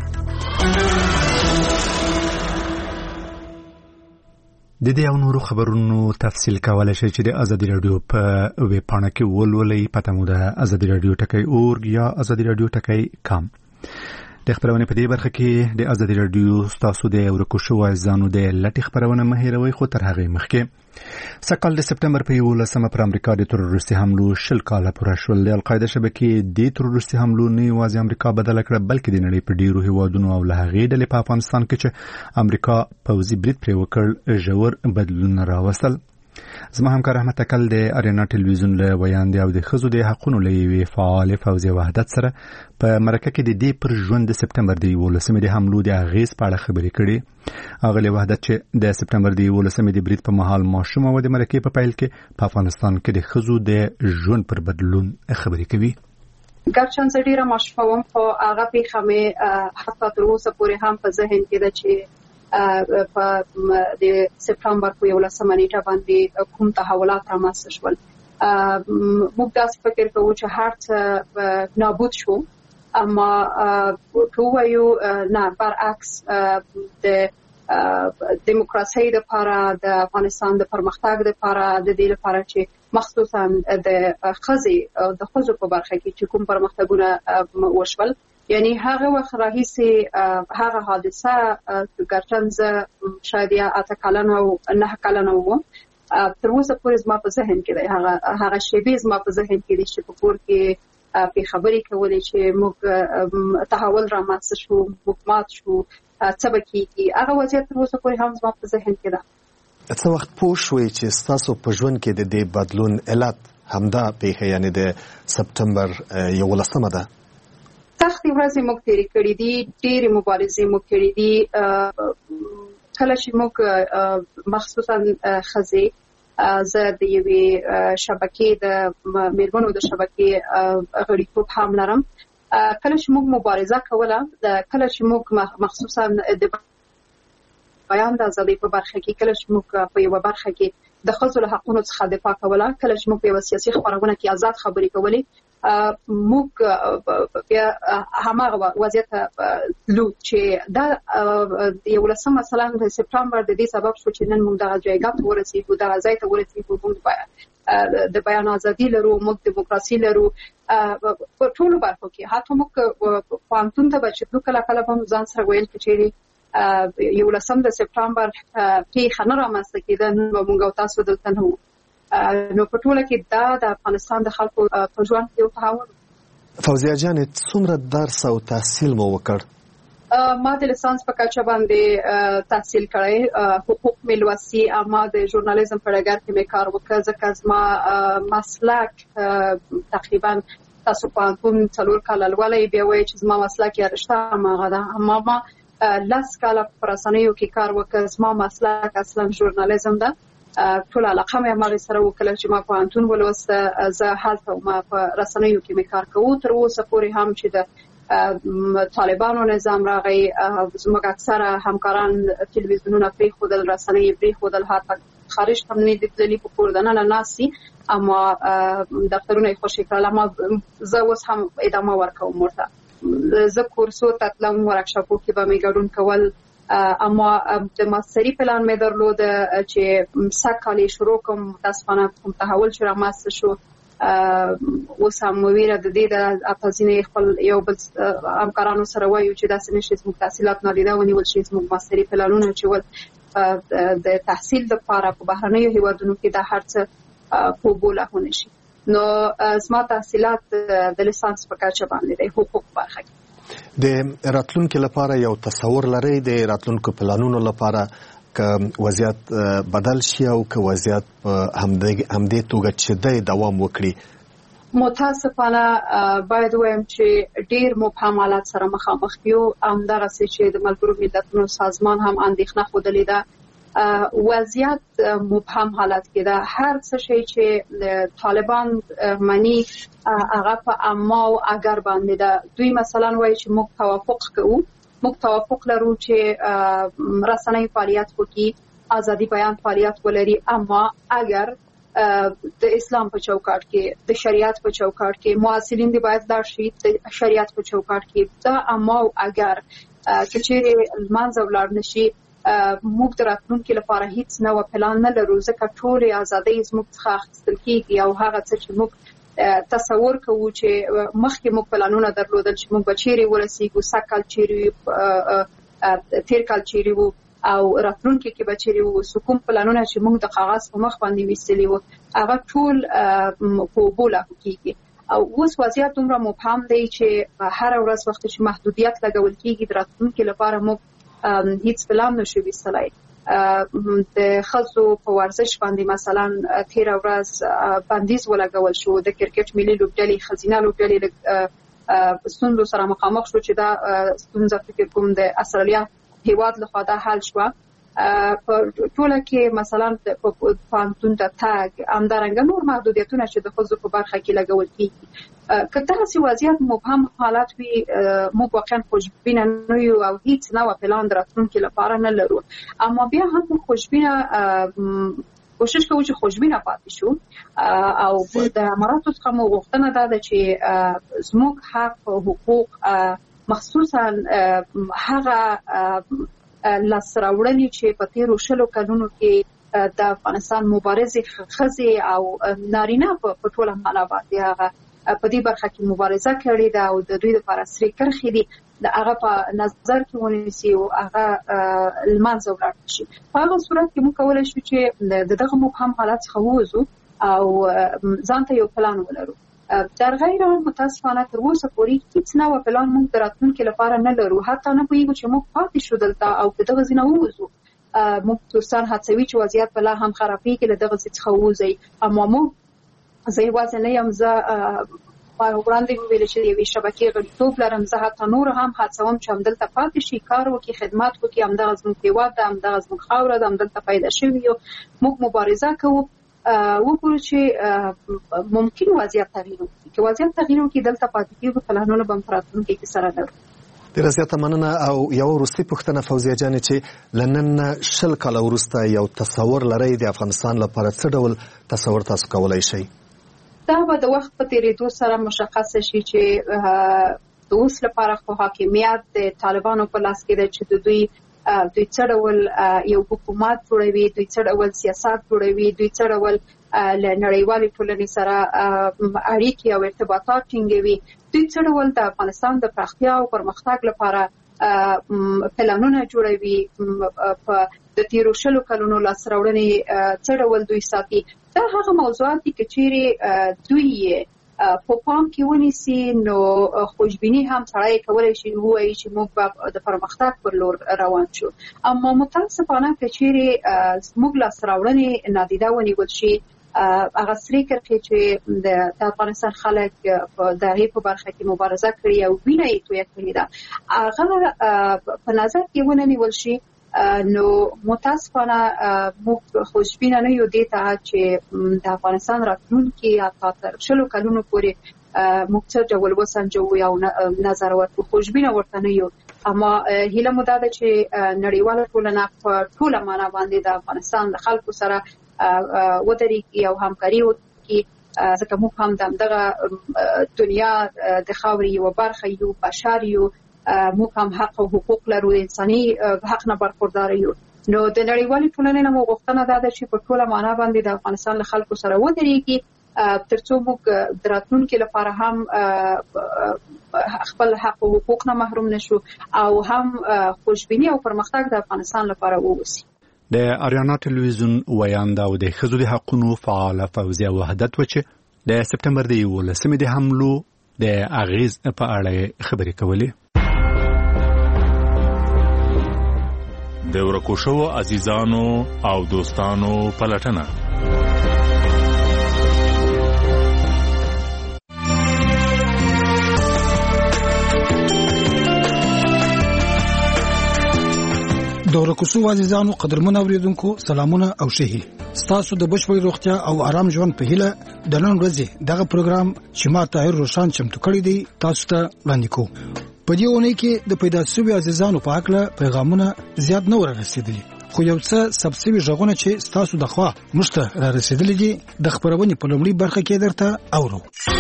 د دې او نورو خبرونو تفصیل کولای شئ چې د ازادي رادیو په ویب پاڼه کې ولولئ. پته مو ده ازادي رادیو ټکی اورګ یا ازادي رادیو ټکی کام. د خبرونه په دې برخه کې د ازادي رادیو ستاسو د ورکو شوو ځانو د لټي خبرونه مه هېروئ. خو تر هغې مخکې سکهال د سپتمبر په یولسمه پر امریکا د تروریستي حملو شل کاله پوره شول. د القاعده شبکې د تروریستي حملو نه یوازې امریکا بدله کړه بلکې د نړۍ په ډیرو هیوادونو او له هغې ډلې په افغانستان کې چې امریکا پوځي برید پرې وکړ ژور بدلونونه راوستل. زما همکار احمد تکل د ارینا ټلویزیون له ویاندې او د ښځو د حقونو له یوې فعالې پوځي وحدت سره په مرکه کې د دې پر ژوند د سپتمبر د یولسمې د حملو د اغېز په اړه خبرې کړې. هغه وحدت چې د سپتمبر د یولسمې د برید په مهال ماشوم او د مرکې په پیل کې په افغانستان کې د ښځو د ژوند پر بدلون خبرې کوي. ګرچن زه ډېره ماشومه وم خو هغه پیښه مې حتی تر اوسه پورې هم په ذهن کې ده چې په د سپتمبر په یولسمه نیټه باندې کوم تحولات رامنځته شول. موږ داسې فکر کوو چې هر څه نابود شو، اما که ووایو نه، برعکس د دیموکراسۍ دپاره، د افغانستان د پرمختګ دپاره، د دې لپاره چې مخصوصا د ښځې د ښځو په برخه کې چې کوم پرمختګونه وشول، یعنی هغه وخت راهیسې هغه حادثه ګرچن زه شاید یا اته کلنه او نه کلنه وم، تر اوسه پورې زما په ذهن کې دی. هغه هغه شیبې زما په ذهن کې دي چې په کور کې پې خبرې کولې چې موږ تحول رامنځته شو، موږ مات شو، څه به کېږي. هغه وضعیت تر اوسه پورې هم زما په ذهن کې ده. څه وخت پوه شوئ چې ستاسو په ژوند کې د دې بدلون علت همدا پیښه یعنی د سپتمبر یولسمه ده؟ سختې ورځې موږ تېرې کړي دي، ډېرې مبارزې موږ کړي دي. کله چې موږ مخصوصا ښځې، زه د یوې شبکې د میرمنو د شبکې غړیتوب هم لرم، کله چې موږ مبارزه کوله، کله چې موږ مخصوصا د بیان د ازادۍ په برخه کې، کله چې موږ په یوه برخه کې د ښځو له حقونو څخه دفاع کوله، کله چې موږ په یوه سیاسي خپرونه کې آزاد خبرې کولې، موږ بیا هماغه وضعیت لو چې دا یو لسمه مثلا د سپتمبر د دې سبب شو چې نن موږ دغه ځایګه ته ورسېږو دغه ځای ته ورسېږو موږ د بیان ازادي لرو موږ دیموکراسي لرو په ټولو برخو کې حتی موږ پوهنتون ته به چې کله کله به ځان سره ویل چې یو لسم د سپتمبر پیښه نه رامنځته کېده نو موږ او تاسو دلته نه وو نو په ټوله کې دا د افغانستان د خلکو په ژوند کې یو تحول. فوزیه جانې څومره درس او تحصیل مو وکړ؟ ما د لیسانس په کچه باندې تحصیل کړی، حقوق مې لوستي، اما د ژورنالیزم په ډګر کې مې کار وکړ ځکه زما مسلک تقریبا تاسو پوهنتون څلور کاله لولئ بیا وایي چې زما مسلک یې رشته هماغه ده، اما ما لس کاله په رسنیو کې کار وکړ. زما مسلک اصلا ژورنالیزم ده، ټول علاقه مې هغه سره وکړه چې ما پوهنتون ولوسته، زه هلته ما په رسنیو کې مې کار کوو. تر اوسه پورې هم چې د طالبانو نظام راغی زموږ اکثره همکاران تلویزیونونه پرېښودل، رسنۍ پرېښودل، حتی خارج ته نه دي تللي، په کور دننه ناست دي، اما دفترونه یې خوشې کړل. اما زه اوس هم ادامه ورکوم ورته، زه کورسو ته تلم، ورکشاپو کې به مې ګډون کول، اما د ماستري پلان مې درلود چې سږ کال یې شروع کړم. متاسفانه کوم تحول چې رامنځته شو اوس هم ویره د دې د اپازینې خپل یو بل همکارانو سره وایو چې داسې نشي زموږ تحصیلات نادیده ونیول شي، زموږ ماستري پلانونه چې ول د تحصیل دپاره په بهرنیو هیوادونو کې دا هر څه په اوبو لاهو نشي. نو زما تحصیلات د لیسانس په کچه باندې دی، حقوق برخه کې. د راتلونکي لپاره یو تصور لرئ د راتلونکو پلانونو لپاره که وضعیت بدل شي او که وضعیت په همدې توګه چې دی دوام وکړي؟ متاسفانه باید وایم چې ډیر مبهم حالات سره مخامخ یو. همدغسې چې د ملګرو ملتونو سازمان هم اندېښنه ښودلې ده، وضعیت مبهم حالت کې ده. هر څه شی چې طالبان مني هغه په اما او اگر باندې ده. دوی مثلا وایي چې موږ توافق کوو، موږ توافق لرو چې رسنۍ فعالیت وکړي، ازادي بیان فعالیت ولري، اما اگر د اسلام په چوکاټ کې، د شریعت په چوکاټ کې، معاصرین دی باید لاړ شي د شریعت په چوکاټ کې. دا اما او اگر که چیرې لمانځه ولاړ نشي، موږ د راتلونکي لپاره هیڅ نوی پلان نه لرو، ځکه ټولې ازادۍ زموږ څخه اخیستل کېږي او هغه څه چې موږ تصور کوو چې مخکې موږ پلانونه درلودل چې موږ به چیرې ورسېږو، سږ کال چیرې، تېر کال چیرې وو او راتلونکي کې به چیرې وو، کوم پلانونه چې موږ د کاغذ په مخ باندې ویستلي وو هغه ټول په اوبو لاهو کېږي. او اوس وضعیت دومره مبهم دی چې هره ورځ وخت چې محدودیت لګول کېږي د راتلونکي لپاره موږ هیڅ پلان نشو ویستلی. د ښځو په ورزش باندې مثلا تېره ورځ بندیز ولګول شو، د کرکټ ملي لوبډلې ښځینه لوبډلې ستونزو سره مخامخ شو چې دا ستونزه فکر کوم د استرالیا هیواد لخوا دا حل شوه. په ټوله کې مثلا په پوهنتون ته تګ، همدارنګه نور محدودیتونه چې د ښځو په برخه کې لګول کېږي. که داسې وضعیت مبهم حالات وي، موږ واقعا خوشبینه نه یو او هیڅ نوی پلان د راتلونکي لپاره نه لرو، اما بیا هم موږ خوشبینه کوشش کوو چې خوشبینه پاتې شو. او د اماراتو څخه مو غوښتنه دا ده چې زموږ حق، حقوق، مخصوصا هغه لاسته راوړنې چې په تېرو شلو کلونو کې د افغانستان مبارزې ښځې او نارینه په ټوله معنا باندې هغه په دې برخه کې مبارزه کړې ده او د دوی لپاره سرې کرښې دي، د هغه په نظر کې ونیسي او هغه لمانځه ولاړ شي. په هغه صورت کې موږ کولی شو چې د دغه مبهم حالت څخه ووځو او ځان ته یو پلان ولرو. در غیر آن متاسفانه تر اوسه پورې هیڅ نوی پلان موږ د راتلونکي لپاره نه لرو، حتی نه پوهېږو چې موږ پاتې شو دلته او که دغه ځینه ووځو. موږ دوستان هڅوي چې وضعیت به لا هم خرابېږي، له دغه ځای څخه ووځئ. اما موږ زه یوازې نه یم، زه وړاندې مې ویل چې د یوې شبکې غړیتوب لرم، زه حتی نور هم هڅوم چې همدلته پاتې شي، کار وکړي، خدمت وکړي. همدغه زموږ هېواد ده، همدغه زموږ خاوره ده، همدلته پیدا شوي یو. موږ مبارزه کوو، وګورو چې ممکن وضعیت تغییر وکړي. که وضعیت تغییر وکړي دلته پاتې کېږو، پلانونه به هم په راتلونکي کې سره لرو. ډېره زیاته مننه. او یوه وروستۍ پوښتنه فوزیه جانې چې له نن شل کاله وروسته یو تصور لرئ د افغانستان لپاره، څه ډول تصور تاسو کولی شئ؟ دا به د وخت په تیریدو سره مشخص شي چې د اوس لپاره خو حاکمیت د طالبانو په لاس کې ده چې د دوی دوی څه ډول یو حکومت جوړوي، دوی څه ډول سیاست جوړوي، دوی څه ډول له نړیوالې ټولنې سره اړیکې او ارتباطات ټینګوي، دوی څه ډول د افغانستان د پراختیا او پرمختګ لپاره پلانونه جوړوي، په د تیرو شلو کلونو لاسته راوړنې څه ډول دوی ساتي. دا هغه موضوعات دي چې چیرې دوی په پام کې ونیسي نو خوشبیني هم سړی کولی شي ووایي چې موږ به د پرمختګ پر لور روان شو. اما متاسفانه که چیرې زموږ لاسته راوړنې نادیده ونیول شي، هغه سرې کرښې چې د افغانستان خلک د هغې په برخه کې مبارزه کړې او وینه یې تویه کړې ده، هغه په نظر کې ونه نیول شي، نو متاسفانه موږ خوشبینه نه یو دې ته چې د افغانستان راتلونکي حتی تر شلو کلونو پورې موږ څه ډول وسنجوو یا نظر ورکړو، خوشبینه ورته نه یو. اما هیله مو دا ده چې نړیواله ټولنه په ټوله معنا باندې د افغانستان د خلکو سره ودرېږي او همکاري وکړي، ځکه موږ هم د همدغه دنیا د خاورې یوه برخه یو، بشر یو، موږ هم حق او حقوق لرو، د انساني حق نه برخوردار یو. نو د نړیوالې ټولنې نه مو غوښتنه دا ده چې په ټوله معنا باندې د افغانستان له خلکو سره ودرېږي، ترڅو موږ د راتلونکي لپاره هم خپل حق او حقوق نه محروم نشو او هم خوشبیني او پرمختګ د افغانستان لپاره ووسی. د اریانا ټلویزیون ویانده او د ښځو د حقوقو فعاله فوزیه وحدت و چې د سپتمبر د یولسمې د حملو د اغیز په اړه خبرې کولې. د ورکو شوو عزیزانو او دوستانو پلټنه. د ورکو شوو عزیزانو قدرمن اوریدونکو سلامونه او ښه ستاسو د بشپړ روغتیا او آرام ژوند په هیله د نن ورځې دغه پروګرام چې ما طاهر روشان چمتو کړی دی تاسو ته وړاندې کوم. په دې ونې کې د پیدا شوي عزیزانو په اړه پیغامونه زیات نه ورسېدلي، خو یو څه سبسیوي ژغونه چې تاسو د خوا مشته را رسیدلي دي د خبرونې په لومړي برخه کې درته اورو.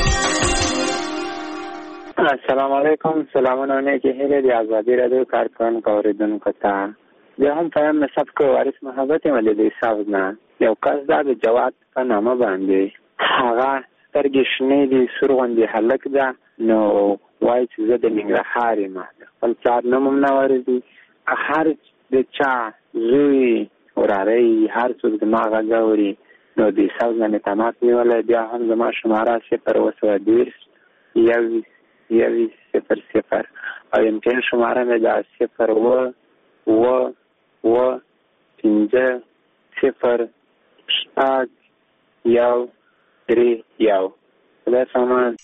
السلام علیکم، سلامونه نیکی هیله د ازادي رادیو کارکونکو اوریدونکو ته. زه هم فهم نسب کو وارث محبت یم د حساب نه یو کس دا د جواد په نامه باندې هغه سترګې شنې دي، سور غوندې هلک ده، نو وایي چې زه د ننګرهار یم، خپل پلار نوم هم نه ورځي، هر د چا زوی وراره هر څوک زما غږ اوري نو د حساب نه مې تماس نیولی، بیا هم زما شماره صفر اوه سوه دېرش یوویشت یوویشت صفر صفر او امتحان شماره مې دا صفر اوه اوه اوه پنځه صفر شپږ یو درې یو. خدای سامان.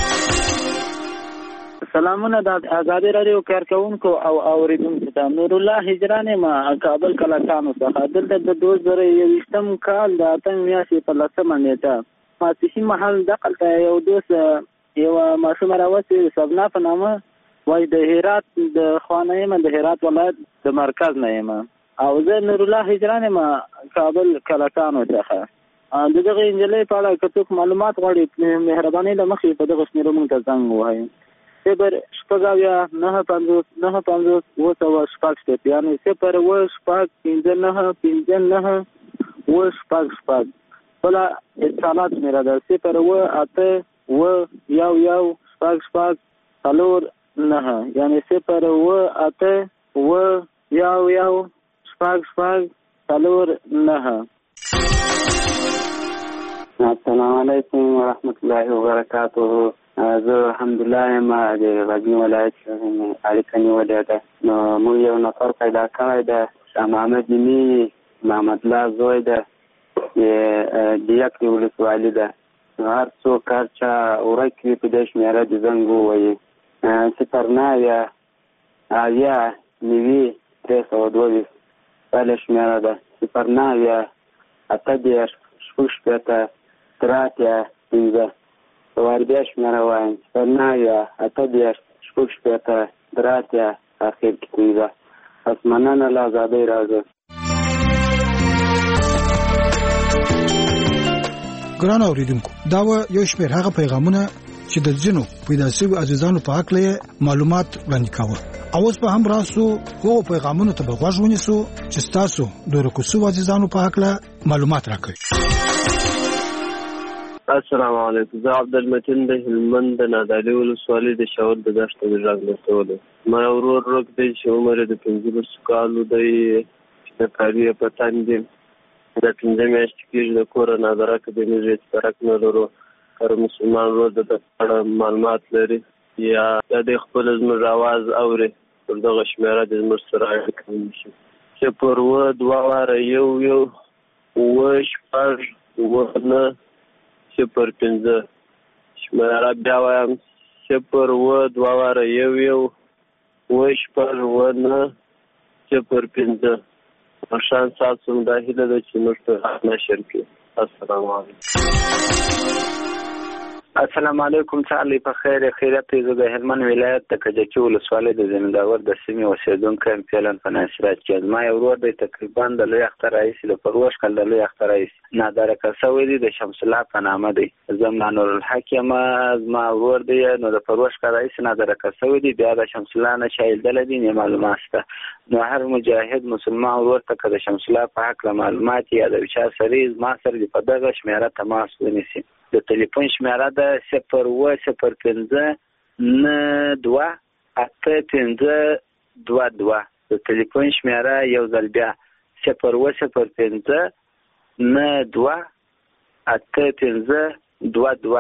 سلامونه د ازادي رادیو کارکونکو او اوریدونکو ته. نور الله هجران ما کابل کلاکانو څخه. دلته د دوه زره یوویشتم کال د اتم میاشتې په لسمه نیټه ماسپښین مهال دقلته یو دوست یوه ماشومه راوستې سبنا په نامه، وایي د هرات د خانه یم، د هرات ولایت د مرکز نه یم، او زه نور الله هجران ما کابل کلاکانو څخه. د دغه نجلۍ په اړه که څوک معلومات غواړي مهرباني له مخې په دغه شمېرو موږ ته زنګ ووهئ. صفر شپږ اویا نهه پنځوس نهه پنځوس اوه سوه شپږ شپېته، یعنې صفر اوه شپږ پنځه نهه پنځه نهه اوه شپږ شپږ. بله اتصالات شمېره ده صفر اوه اته اوه یو یو شپږ شپږ څلور نهه، یعنې صفر اوه اته اوه یو یو شپږ شپږ څلور نهه. السلام علیکم ورحمت الله وبرکاته. زه الحمدلله یم د غزني ولایت اړیکه نیولې ده، نو موږ یو نفر پیدا کړی ده، شاه محمد یمي محمد الله زوی ده، د یک ولسوالي ده. هر څوک هر چا ورک وي په دې شمېره د زنګ ووایي صفر نهه اویا نوي درې سوه دوه ویشت بله شمېره ده صفر نهه اته دېرش شپږ شپېته درې اتیا پنځه. واربیا شمېره وایم صفر نهه اته دېرش شپږ شپېته درې اتیا اخر کې پنځه. پس مننه له ازادۍ راځه. ګران اوریدونکو دا و یو شمېر هغه پیغامونه چې د ځینو پیدا شوي عزیزانو په حق له معلومات وړاندې کاوه. او اوس په هم راسو هغو پیغامونو ته به غوږ ونیسو چې ستاسو د رکوسو عزیزانو په حق له معلومات راکړي. السلام علیکم. زه عبدالمتین د هلمند د نادعلي ولسوالۍ د شاور د دښته د غږ رسولو. ما ورور روک دی چې عمر یې د پنځلسو کالو دی، د کاري په تن دی، د پنځه میاشتې کېږي د کوره نادره اکاډمي هېڅ فرق نه لرو. هر مسلمان ورور د ده په اړه معلومات لري یا د خپل زموږ اواز اوري، پر دغه شمېره د زموږ سره اړیکه ونیسي. صفر اووه دوه واره یو یو اووه شپږ اووه نهه صفر پنځه. شمېره بیا وایم صفر اووه دوه واره یو یو اووه شپږ اووه نهه صفر پنځه. مشان ستاسو دا هیله ده چې موږ ته نشر کړي. السلام علیکم. السلام علیکم. تعالی په خیر خیرت. زه د هلمند ولایت د کجکي ولسوالۍ د زمینداور د سیمې اوسېدونکی یم. فعلا په ناصرات کې زما یو ورور دی، تقریبا د لوی اختر رئیس د پروش کال د لوی اختر رئیس نادرکه شوی دی، د شمس الله په نامه دی. زما نور الحق یم، زما ورور دی نو د پروش کال رئیس نادرکه شوی دی، بیا د شمس الله نه شایل دی نه معلومات شته. نو هر مجاهد مسلمان ورور ته که د شمس الله په حق معلومات یا د چا سره ما سره په دغه شمېره تماس ونیسي. د ټلیفون شمېره ده صفر اووه صفر پنځه نه دوه اته پنځه دوه دوه. د ټلیفون شمېره یو ځل بیا صفر اووه صفر پنځه نه دوه اته پنځه دوه دوه.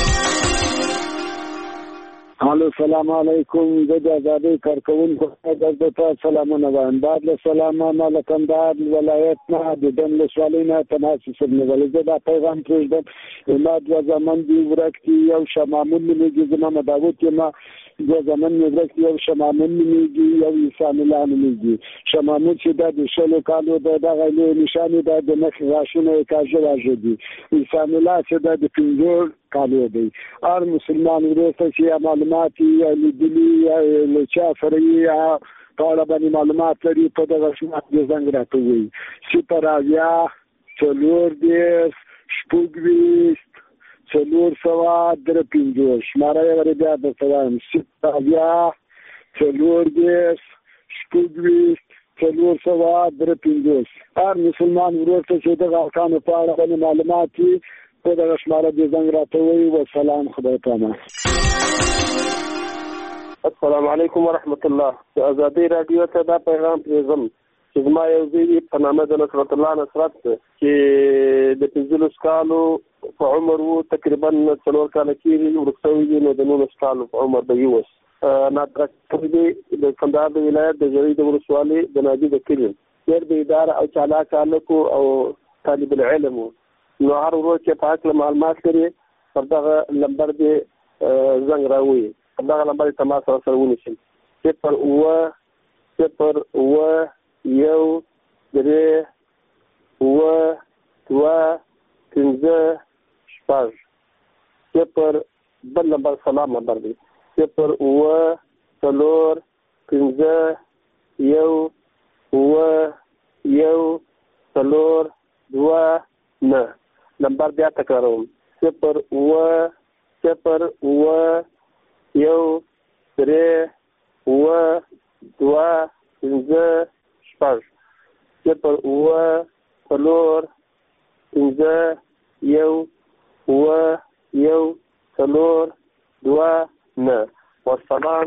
الو سلام علیکم. زه د آزادۍ کارکوونکو د تاسو سلامونه وایم. بعد له سلامه ما له کندهار ولایت نه د دم ولسوالۍ نه تماس وسنولی. زه دا پیغام پرېږدم. ما دوه زامن دي ورک دي، یو شمامون نومېږي، زه محمد داود یم. دوه زامن مې ورک دي، یو شمامون نومېږي، یو عیسان الله نومېږي. شمامون چې دا د شلو کالو د دغه لوی نښانې دا د نښې غاښونه یې کاږه واږه دي. عیسان الله چې دا د پنځو کالو دی. هر مسلمان ورور ته چې معلومات یا لیدلي یا له چا سره یې په اړه باندې معلومات لري په دغه شمات کې زنګ راته ووایي. صفر اویا څلور دېرش شپږ ویشت څلور سوه درې پنځوس. شماره یې ورې بیا درته وایم صفر اویا څلور دېرش شپږ ویشت څلور سوه درې پنځوس. هر مسلمان ورور ته چې دغه احکامو په اړه باندې معلومات وي په دغه شماره دې زنګ راته ووایي. وسلام، خدای پامان. السلام علیکم ورحمت الله. د ازادۍ راډیو ته دا پیغام پرېږدم چې زما یو زوی په نامه د نصرت الله نصرت چې د پنځلسو کالو په عمر و، تقریبا څلور کاله کېږي ورک شوی دی، نو د نولس کالو په عمر به یې اوس نادرک شوی دی. د کندهار د ولایت د ژړۍ د ولسوالۍ د نادي د کلي ډېر بېداره او چالاک هلک او طالب العلم و. نو هر ورور چې په هکله معلومات لري پر دغه لمبر دې زنګ راووایي، پر دغه لمبر یې تماس را سره ونیسي. صفر اووه صفر اووه یو درې اووه دوه پنځه شپږ. صفر بل نمبر سلام نمبر دی صفر اووه څلور پنځه یو اووه یو څلور دوه نه. نمبر بیا تکراروم صفر اووه صفر اووه یو درې اووه دوه پنځه شپږ. صفر اووه څلور پنځه یو اووه یو څلور دوه نه. والسلام.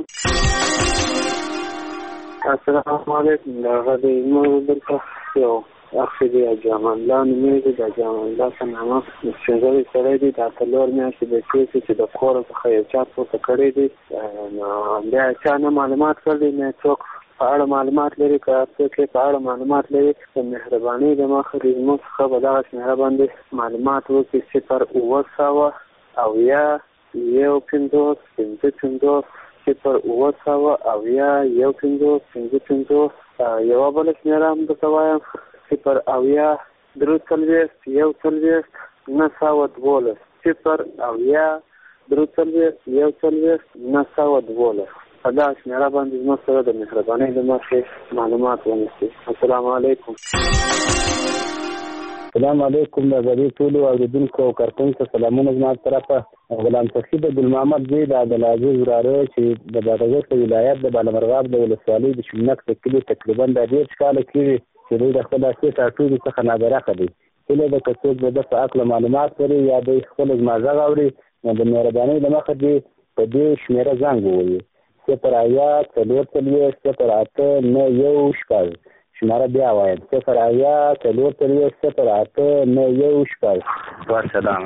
السلام علیکم. هغه د مو دلته یو اخی دی اجامان الله نومېږي. د اجامان الله په نامه سپینږیری سړی دی. دا څلور میاشتې به کېږي چې د کوره څخه یو چا پورته کړی دی. نو بیا چا نه معلومات کړی، نه څوک په اړه معلومات لري. که څوک په اړه معلومات لري د مهربانۍ د مخه د زموږ څخه به دغه شمېره باندې معلومات وکړي. صفر اووه سوه اویا یو پنځوس پنځه پنځوس. صفر اووه سوه اویا یو پنځوس پنځه پنځوس. یوه بله شمېره هم درته وایم صفر اویا درې څلوېښت یو څلوېښت نهه سوه دولس. صفر اویا درې څلوېښت یو څلوېښت نهه سوه دولس. په دغه شمېره باندې زموږ سره د مهربانۍ له مخې معلومات ونیسئ. السلام علیکم. السلام علیکم د غریب ټولو اوریدونکو او کارکونکو سلامونه زما طرفه غلام سخی د ګل محمد زوی د عبدالعزیز وراره چې د بادغیس ولایت د بالامرغاب د ولسوالۍ د شمنک د کلي تقریبا د ډېر کاله کېږي چې دوی د خپل اساس ټاټوبي څخه نابرخه دي. هیله ده که څوک د ده په هکله معلومات لري یا دوی خپل زما غږ اوري نو د مهربانۍ له مخه دې په دې شمېره زنګ ووهي صفر اویا څلور څلوېښت صفر اته نه یو شپږ. شماره بیا وایم صفر اویا څلور څلوېښت صفر اته نه یو شپږ. ورسلام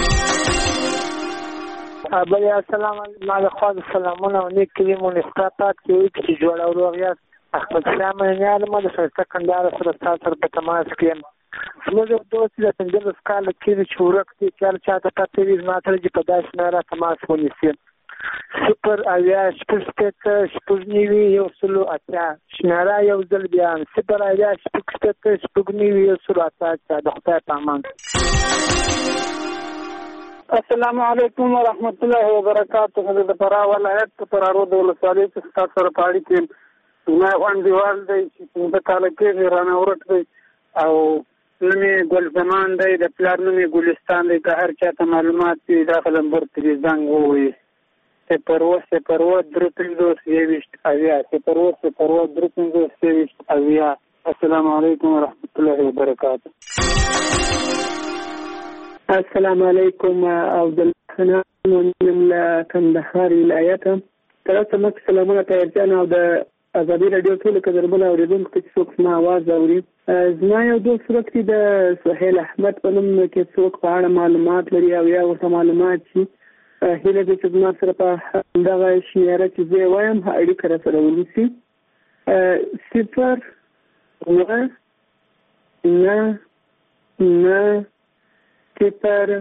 ابل السلام علیکم ما خو سلامونه او نیک کلمونه ستاسو ته چې جوړ او روغ احمد شاه منیال ما د شرکت کندهار سره تاسو په تماس کې زموږ دوست د پنځه کال کې چې ورکتي چې چاته پاتې وي ماته چې په داسې نه را تماس ونیسي صفر اویا شپږ شپږ شپږ نیوي یو سلو اته شماره یو ځل بیا صفر اویا شپږ شپږ شپږ نیوي یو سلو اته د خدای په امان. السلام علیکم ورحمت الله وبرکاته. د فراه ولایت په فراه د ولسوالۍ څخه تاسو سره پاړی کې ما وړاندېوال دی چې په کال کې رانه ورک دی او نومې ګل زمان دی د پلار نومې ګلستان دی که هر چاته معلومات وي داخل نمبر ترې زنګ ووهي صفر اووه صفر اووه درې پنځوس یوویشت اویا صفر اووه صفر اووه درې پنځوس یوویشت اویا. السلام علیکم ورحمت الله وبرکاته. السلام علیکم عبدالحنان من کندهار ولایت. تاسو مخ سلامونه تیرجان او د ازادي رادیو ټول کډربل اوریدونکو ته څوک ما आवाज اوري. زما یو دوست ورکړي د سهیل احمد په نوم کې څوک په اړه معلومات لري او یا ورته معلومات شي هیله دې چې زما سره په دغه شمیره چې زه وایم اړیکه را سره ونیسي صفر اووه نه نه صفر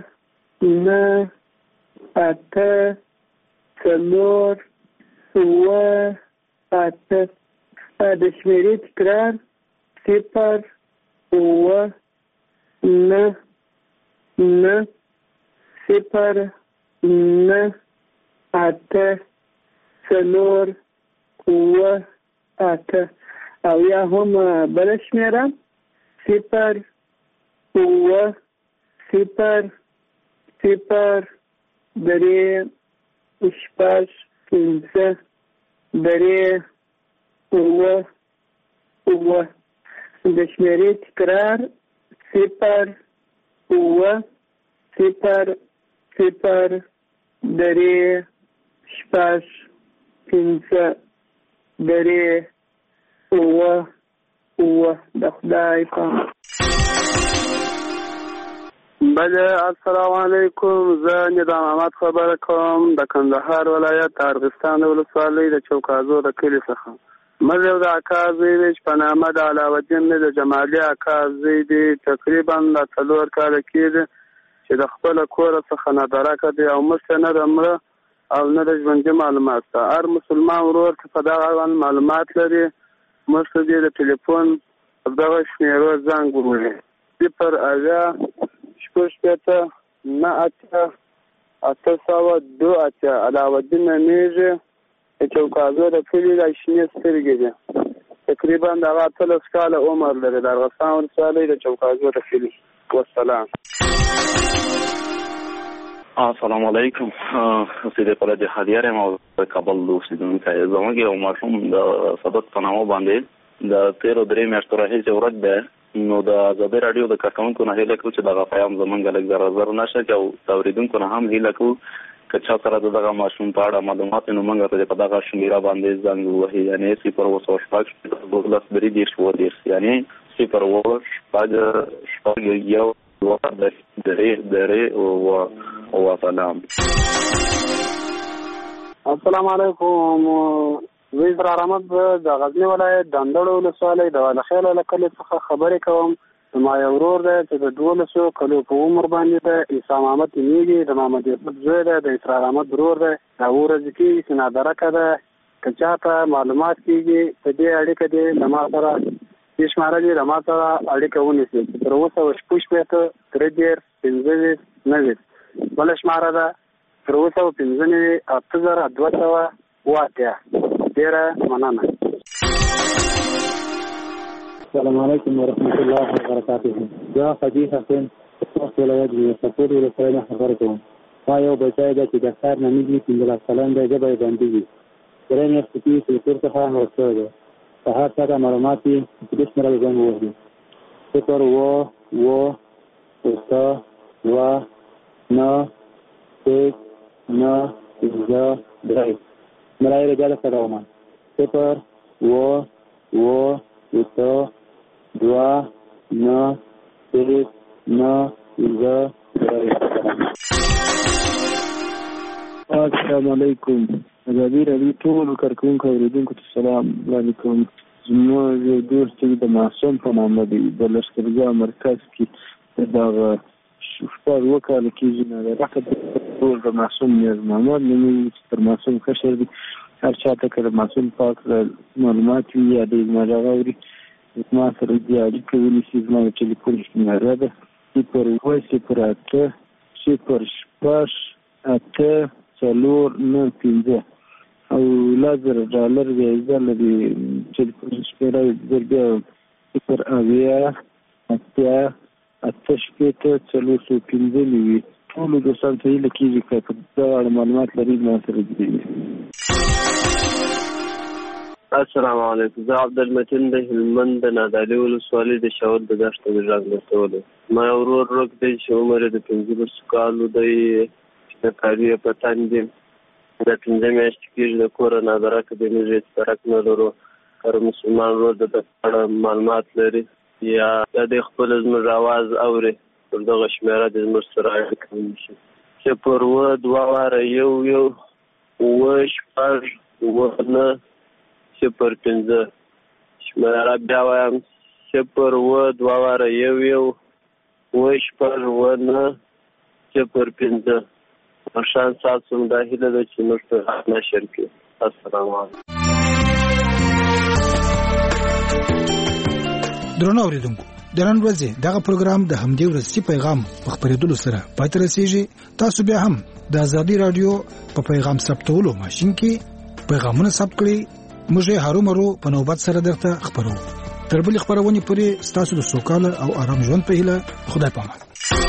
نه اته څلور اووه اته د شمیرې تکرار صفر اووه نه نه صفر نه اته څلور اووه اته او یا هم بله شمیره صفر اووه صفر صفر درې شپږ پنځه درې اووه اووه د شمیرې تکرار صفر اووه صفر صفر درې شپږ پنځه درې اووه اووه. د خدای پام. بله السلام علیکم. زه ندام احمد خبره کوم د کندهار ولایت ارغستان ولسوالۍ د چوکازو د کلي څخه. موږ یو د اکا زوی دی چې په نامه د علاوالدین دی د جمالي اکا زوی دی. تقریبا د څلور کاله کېږي چې د خپله کوره څخه نادرکه دی او موږ نه د مړه او نه د ژوندي معلومات شته. هر مسلمان ورور چې په دغه اړوند معلومات لري موږ ته دې د ټلیفون په دغه شمېرو زنګ ووهي صفر اویا شپږ شپېته نه اته اته سوه دوه اته. علاوالدین نومېږي د چوکازو د کلي د شنې سترګې دي. تقریبا د هغه اتلس کاله عمر لري د ارغستان ولسوالۍ د چوکازو د کلي. والسلام. السلام علیکم. سید فلج حدیار یم او د کابل اوسېدونکی. زموږ یو ماشوم د صدق په نامه باندې د تېرو درې میاشتو راهیسې ورک دی. نو د ازادي رادیو د کارکونکو نه هیله کوو چې دغه پیغام زموږ لږ زر زر نشه او د اورېدونکو نه هم هیله کوو که چا سره د دغه ماشوم په اړه معلومات نو موږ ته په دغه شمیره باندې زنګ ووهي یعنې صفر اووه سوه شپږ دوولس درې دېرش اووه دېرش یعنې صفر اووه شپږ شپږ یو دوه درې درې اووه اووه. سلام. السلام علیکم. زه اسرار احمد د غزني ولایت د اندړ ولسوالۍ د والخیل له کلي څخه خبرې کوم. زما یو ورور دی چې د دولسو کلو په عمر باندې دی. عیسی محمد نومېږي. د محمد یعقوب زوی دی. د اسرار احمد ورور دی. دا اووه ورځې کېږي چې نادرکه ده. که چاته معلومات کېږي په دې اړیکه دی له ما سره دې شماره دي له ما سره اړیکه ونیسي. تر اووه سوه شپږ شپېته درې دېرش پنځه ویشت نهه ویشت. بله شماره ده تر اووه سوه پنځه نوي اته زره دوه سوه اووه اتیا. ډېره مننه. السلام علیکم ورحمۃ الله وبرکاته. دا حاجی حسین تاسو ولایت دی سپورټ ولسوالۍ خبر کوم. ما یو بچای د چې د ښار نه نږدې پنځلس کلن دی، ژبه یې بندېږي. درې میاشتې کې سلطور څخه هوسته ده. سهار سره معلومات یې چې د شمېرل زنګ ووهي. صفر اوه اوه اوته دوه نه شپږ نه پنځه درې. ملا یې رجاله سره ومه. صفر اوه اوه اوته دوه نه شپږ نه پنځه درې. السلام علیکم. ازادي راډیو ټول کارکونکو اوریدونکو ته سلام علیکم. زموږ یو دوست چې د معصوم په نامه دی د لښکرګاه مرکز کې دغه شپږ اووه کاله کېږي نه د رقب ټول د معصوم نیاز محمد نومېږي چې تر معصوم کشر دی. هر چاته که د معصوم پاک معلومات وي یا د زما غږ اوري زما سره دې اړیکه ونیسي. زما د ټلیفون شمېره ده صفر اووه صفر اته صفر شپږ اته څلور نه پنځه او لس زره ډالر جایزه لري. ټلیفون شمېره زر بیا صفر اویا اتیا اته شپېته څلور سوه پنځه نوي. ټولو دوستانو ته هیله کېږي که په دغه اړه معلومات لري ما سره دي. السلام علیکم. زه عبدالمتین د هلمند د نادعلي ولسوالۍ د شاول د دښته د غږ لټولو. ما یو ورور روک دی چې عمر یې د پنځلسو کالو دی، د کاري په تن دی. د پنځه میاشتې کېږي د کوره نادرکه دی، موږ هېڅ فرق نه لرو. هر مسلمان ورور د ده په اړه معلومات لري یا د خپله زموږ اواز اوري پر دغه شمېره د زموږ سره اړیکه ونیسي. صفر اووه دوه واره یو یو اووه شپږ اووه نه صفر پنځه. شمېره بیا وایم صفر اووه دوه واره یو یو اووه شپږ اووه نه صفر پنځه. مرشان ساتسوم دا هیله ده چې موږ ته حق نشر کړي. السلام علیکم. درنو اوریدونکو، د نن ورځې دغه پروګرام د همدې ورځې پیغام په خپرېدلو سره پای ته رسېږي. تاسو بیا هم د ازادي راډیو په پیغام ثبتولو ماشین کې پیغامونه ثبت کړئ. موږ یې هرومرو په نوبت سره درته خبرو. تر بلې خپرونې پورې ستاسو د سوکاله او آرام ژوند په هیله. خدای پامان.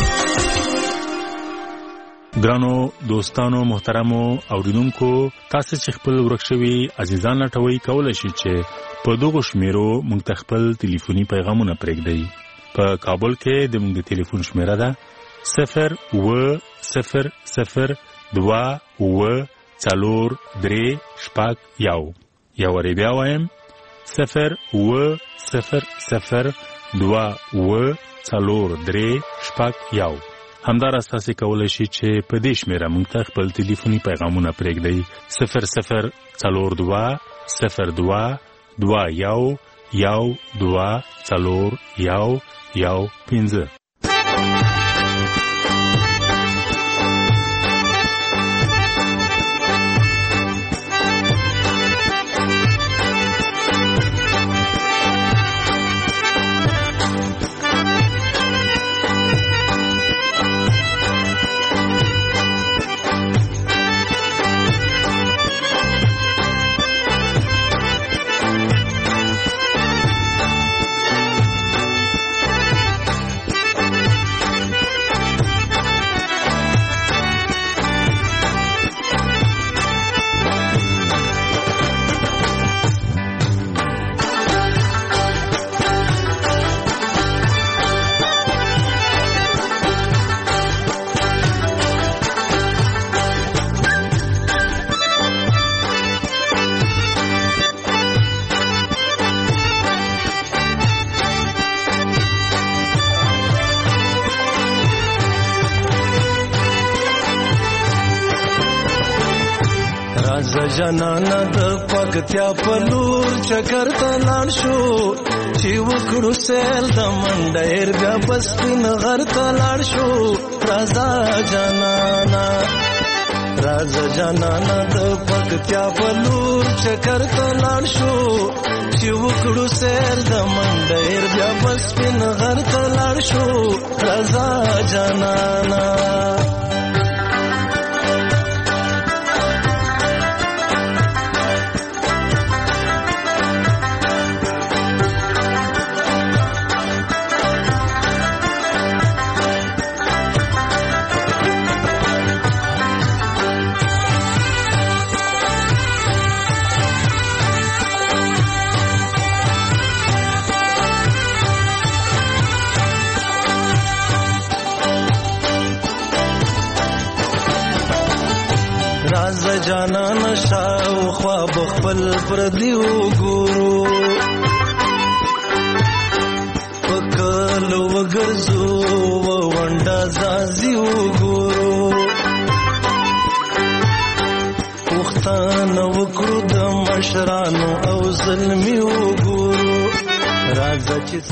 ګرانو دوستانو محترمو اوریدونکو، تاسو چې خپل ورک شوي عزیزان لټوي کولای شئ چې په دغه شمیرو موږ ته خپل ټلیفوني پیغامونه پرېږدئ. په کابل کې د موږ د ټلیفون شمیره ده صفر اووه صفر صفر دوه اووه څلور درې شپږ یو. یا وری بیا وایم صفر اووه صفر صفر دوه اووه څلور درې شپږ یو. همداراز تاسو کولای شئ چې په دې شمیره موږ ته خپل ټلیفوني پیغامونه پرېږدئ صفر صفر څلور دوه صفر دوه دوه یو یو دوه څلور یو یو پنځه. جنانا د پکتیا په لور چکر ته لاړ شو چې وکړو سیل د منډیر بیا بسپین غر ته لاړ شو. رازا جنانا رازا جنانا د پکتیا په لور چکر ته لاړ شو چې وکړو سیل د منډیر بیا بسپین غر ته لاړ شو. رازا جنانا جانان شاو خوا بخبل پردیو ګورو پکلو وګرځو ونډا زازیو ګورو وختان وکړو د مشرانو او ظلمیو